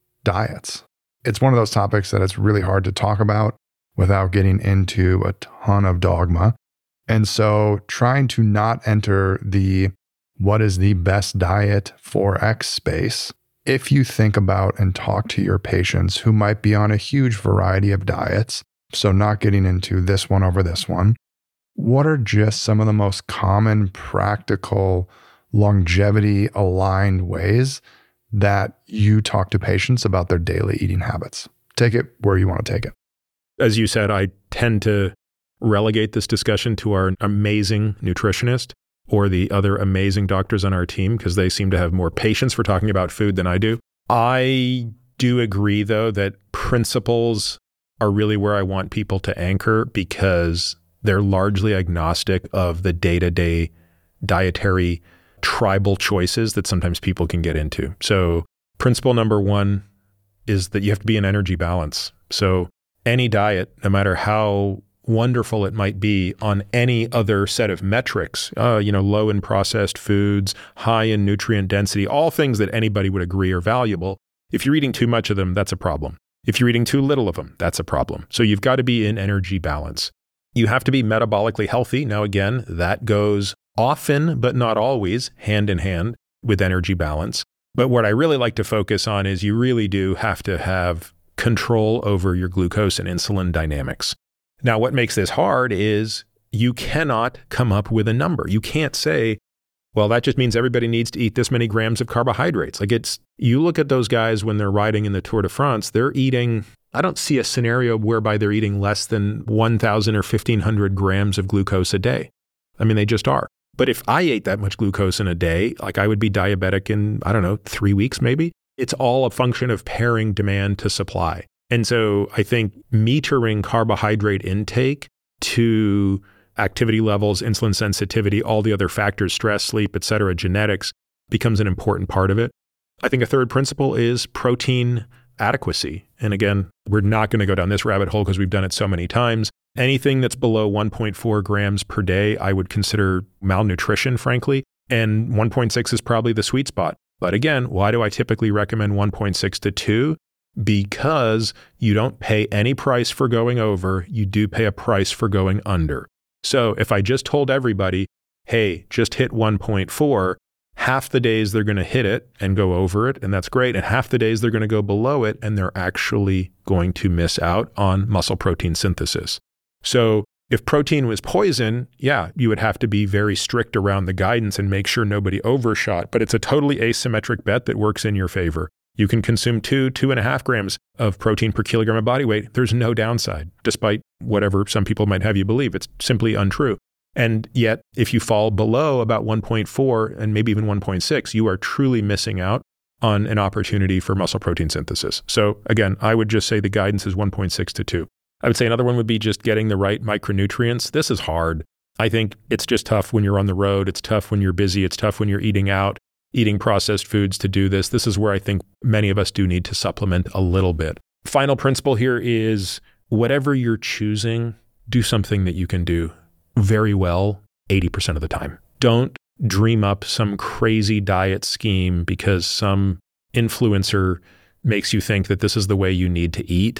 S2: diets. It's one of those topics that it's really hard to talk about without getting into a ton of dogma. And so trying to not enter the what is the best diet for X space, if you think about and talk to your patients who might be on a huge variety of diets, so not getting into this one over this one, what are just some of the most common, practical, longevity-aligned ways that you talk to patients about their daily eating habits? Take it where you want to take it.
S1: As you said, I tend to relegate this discussion to our amazing nutritionist or the other amazing doctors on our team because they seem to have more patience for talking about food than I do. I do agree, though, that principles are really where I want people to anchor because they're largely agnostic of the day-to-day dietary tribal choices that sometimes people can get into. So principle number one is that you have to be in energy balance. So any diet, no matter how wonderful it might be on any other set of metrics, low in processed foods, high in nutrient density, all things that anybody would agree are valuable. If you're eating too much of them, that's a problem. If you're eating too little of them, that's a problem. So you've got to be in energy balance. You have to be metabolically healthy. Now, again, that goes often, but not always, hand in hand with energy balance. But what I really like to focus on is you really do have to have control over your glucose and insulin dynamics. Now, what makes this hard is you cannot come up with a number. You can't say, well, that just means everybody needs to eat this many grams of carbohydrates. You look at those guys when they're riding in the Tour de France, they're eating, I don't see a scenario whereby they're eating less than 1,000 or 1,500 grams of glucose a day. I mean, they just are. But if I ate that much glucose in a day, I would be diabetic in, 3 weeks maybe. It's all a function of pairing demand to supply. And so I think metering carbohydrate intake to activity levels, insulin sensitivity, all the other factors, stress, sleep, et cetera, genetics, becomes an important part of it. I think a third principle is protein adequacy. And again, we're not going to go down this rabbit hole because we've done it so many times. Anything that's below 1.4 grams per day, I would consider malnutrition, frankly. And 1.6 is probably the sweet spot. But again, why do I typically recommend 1.6 to 2? Because you don't pay any price for going over, you do pay a price for going under. So if I just told everybody, hey, just hit 1.4, half the days they're going to hit it and go over it, and that's great. And half the days they're going to go below it, and they're actually going to miss out on muscle protein synthesis. So if protein was poison, yeah, you would have to be very strict around the guidance and make sure nobody overshot. But it's a totally asymmetric bet that works in your favor. You can consume 2.5 grams of protein per kilogram of body weight. There's no downside, despite whatever some people might have you believe. It's simply untrue. And yet, if you fall below about 1.4 and maybe even 1.6, you are truly missing out on an opportunity for muscle protein synthesis. So again, I would just say the guidance is 1.6 to 2. I would say another one would be just getting the right micronutrients. This is hard. I think it's just tough when you're on the road. It's tough when you're busy. It's tough when you're eating out, eating processed foods to do this. This is where I think many of us do need to supplement a little bit. Final principle here is whatever you're choosing, do something that you can do very well 80% of the time. Don't dream up some crazy diet scheme because some influencer makes you think that this is the way you need to eat.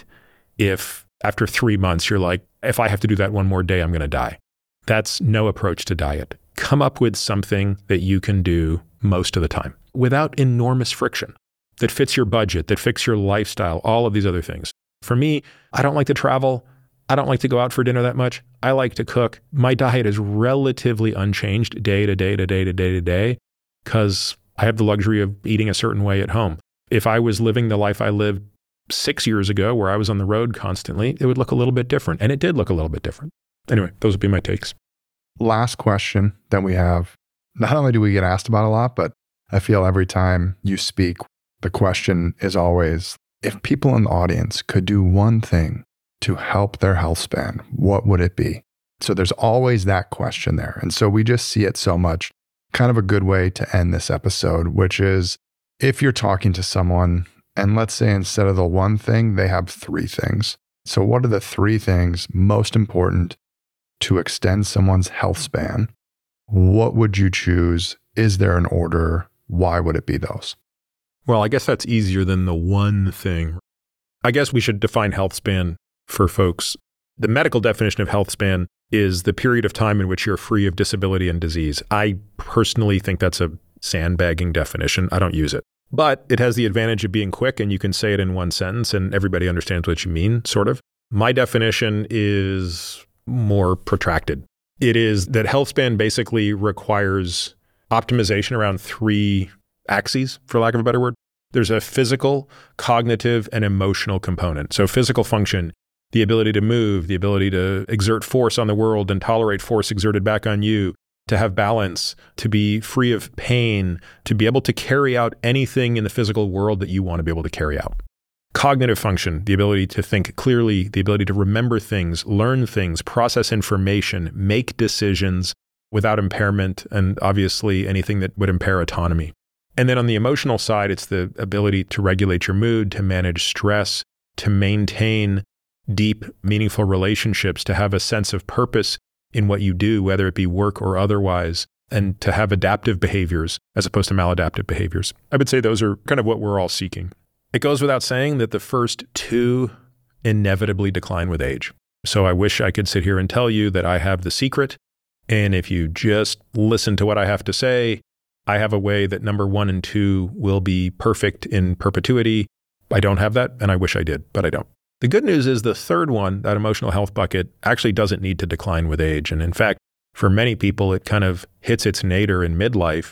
S1: If after 3 months, you're like, if I have to do that one more day, I'm going to die. That's no approach to diet. Come up with something that you can do most of the time without enormous friction that fits your budget, that fits your lifestyle, all of these other things. For me, I don't like to travel. I don't like to go out for dinner that much. I like to cook. My diet is relatively unchanged day to day to day to day to day because I have the luxury of eating a certain way at home. If I was living the life I lived 6 years ago where I was on the road constantly, it would look a little bit different. And it did look a little bit different. Anyway, those would be my takes.
S2: Last question that we have. Not only do we get asked about a lot, but I feel every time you speak, the question is always, if people in the audience could do one thing to help their health span, what would it be? So there's always that question there. And so we just see it so much. Kind of a good way to end this episode, which is if you're talking to someone and let's say instead of the one thing, they have 3 things. So what are the 3 things most important to extend someone's health span? What would you choose? Is there an order? Why would it be those?
S1: Well, I guess that's easier than the one thing. I guess we should define health span for folks. The medical definition of health span is the period of time in which you're free of disability and disease. I personally think that's a sandbagging definition. I don't use it. But it has the advantage of being quick and you can say it in one sentence and everybody understands what you mean, sort of. My definition is more protracted. It is that health span basically requires optimization around 3 axes, for lack of a better word. There's a physical, cognitive, and emotional component. So physical function, the ability to move, the ability to exert force on the world and tolerate force exerted back on you, to have balance, to be free of pain, to be able to carry out anything in the physical world that you want to be able to carry out. Cognitive function, the ability to think clearly, the ability to remember things, learn things, process information, make decisions without impairment, and obviously anything that would impair autonomy. And then on the emotional side, it's the ability to regulate your mood, to manage stress, to maintain deep, meaningful relationships, to have a sense of purpose in what you do, whether it be work or otherwise, and to have adaptive behaviors as opposed to maladaptive behaviors. I would say those are kind of what we're all seeking. It goes without saying that the first 2 inevitably decline with age. So I wish I could sit here and tell you that I have the secret. And if you just listen to what I have to say, I have a way that number 1 and 2 will be perfect in perpetuity. I don't have that, and I wish I did, but I don't. The good news is the third one, that emotional health bucket, actually doesn't need to decline with age. And in fact, for many people, it kind of hits its nadir in midlife.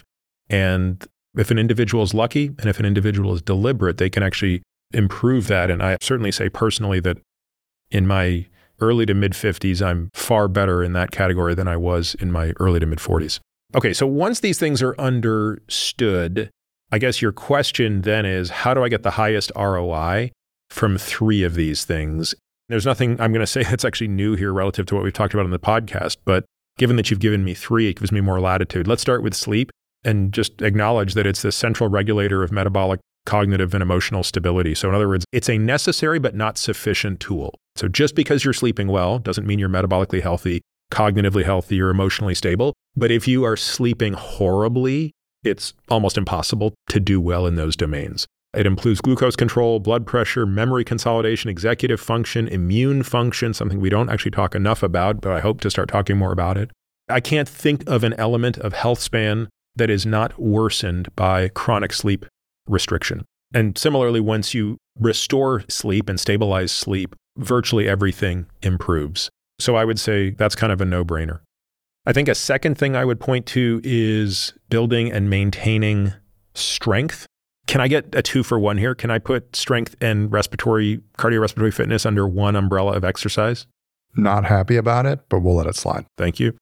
S1: And if an individual is lucky and if an individual is deliberate, they can actually improve that. And I certainly say personally that in my early to mid 50s, I'm far better in that category than I was in my early to mid 40s. Okay, so once these things are understood, I guess your question then is, how do I get the highest ROI from 3 of these things? There's nothing I'm going to say that's actually new here relative to what we've talked about on the podcast, but given that you've given me 3, it gives me more latitude. Let's start with sleep and just acknowledge that it's the central regulator of metabolic cognitive and emotional stability. So in other words, it's a necessary but not sufficient tool. So just because you're sleeping well doesn't mean you're metabolically healthy, cognitively healthy, or emotionally stable. But if you are sleeping horribly, it's almost impossible to do well in those domains. It includes glucose control, blood pressure, memory consolidation, executive function, immune function, something we don't actually talk enough about, but I hope to start talking more about it. I can't think of an element of health span that is not worsened by chronic sleep restriction. And similarly, once you restore sleep and stabilize sleep, virtually everything improves. So I would say that's kind of a no-brainer. I think a second thing I would point to is building and maintaining strength. Can I get a 2-for-1 here? Can I put strength and cardiorespiratory fitness under one umbrella of exercise?
S2: Not happy about it, but we'll let it slide.
S1: Thank you.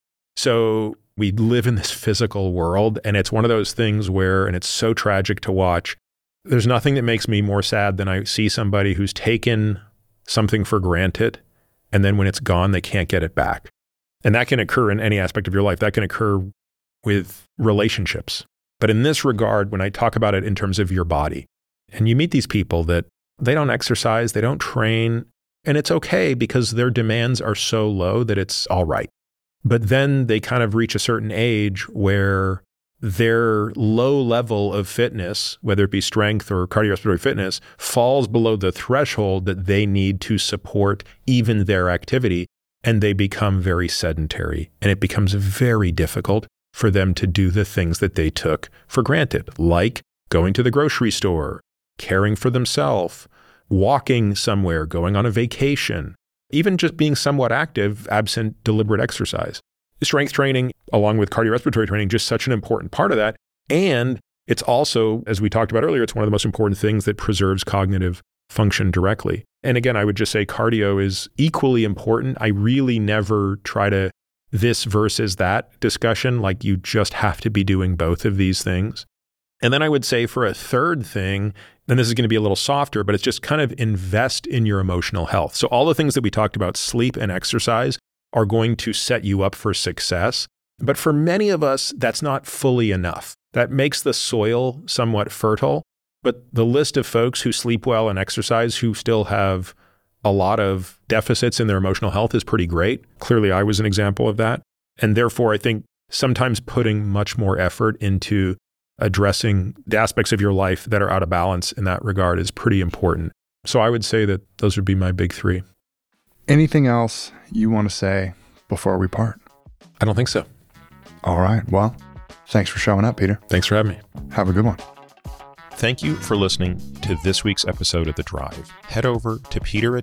S1: So we live in this physical world, and it's one of those things where, and it's so tragic to watch, there's nothing that makes me more sad than I see somebody who's taken something for granted, and then when it's gone, they can't get it back. And that can occur in any aspect of your life. That can occur with relationships. But in this regard, when I talk about it in terms of your body, and you meet these people that they don't exercise, they don't train, and it's okay because their demands are so low that it's all right. But then they kind of reach a certain age where their low level of fitness, whether it be strength or cardiorespiratory fitness, falls below the threshold that they need to support even their activity, and they become very sedentary. And it becomes very difficult for them to do the things that they took for granted, like going to the grocery store, caring for themselves, walking somewhere, going on a vacation, even just being somewhat active absent deliberate exercise. Strength training, along with cardiorespiratory training, just such an important part of that. And it's also, as we talked about earlier, it's one of the most important things that preserves cognitive function directly. And again, I would just say cardio is equally important. I really never try to this versus that discussion, like you just have to be doing both of these things. And then I would say for a third thing, and this is going to be a little softer, but it's just kind of invest in your emotional health. So all the things that we talked about, sleep and exercise, are going to set you up for success. But for many of us, that's not fully enough. That makes the soil somewhat fertile. But the list of folks who sleep well and exercise who still have a lot of deficits in their emotional health is pretty great. Clearly, I was an example of that. And therefore, I think sometimes putting much more effort into addressing the aspects of your life that are out of balance in that regard is pretty important. So I would say that those would be my big three.
S2: Anything else you want to say before we part?
S1: I don't think so.
S2: All right. Well, thanks for showing up, Peter.
S1: Thanks for having me.
S2: Have a good one.
S1: Thank you for listening to this week's episode of The Drive. Head over to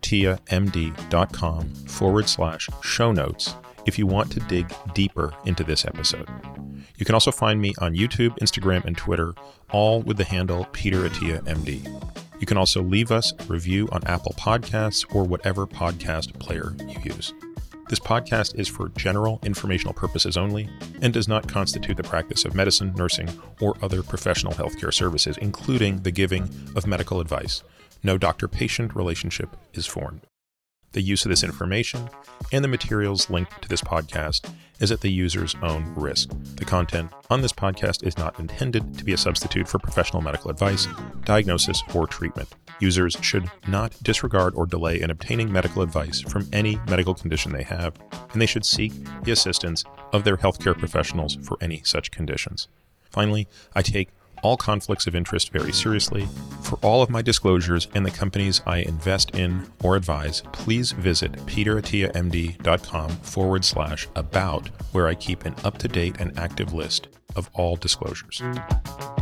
S1: peterattiamd.com/show notes if you want to dig deeper into this episode. You can also find me on YouTube, Instagram, and Twitter, all with the handle Peter Attia MD. You can also leave us a review on Apple Podcasts or whatever podcast player you use. This podcast is for general informational purposes only and does not constitute the practice of medicine, nursing, or other professional healthcare services, including the giving of medical advice. No doctor-patient relationship is formed. The use of this information and the materials linked to this podcast is at the user's own risk. The content on this podcast is not intended to be a substitute for professional medical advice, diagnosis, or treatment. Users should not disregard or delay in obtaining medical advice from any medical condition they have, and they should seek the assistance of their healthcare professionals for any such conditions. Finally, I take all conflicts of interest very seriously. For all of my disclosures and the companies I invest in or advise, please visit peterattiamd.com/about, where I keep an up-to-date and active list of all disclosures.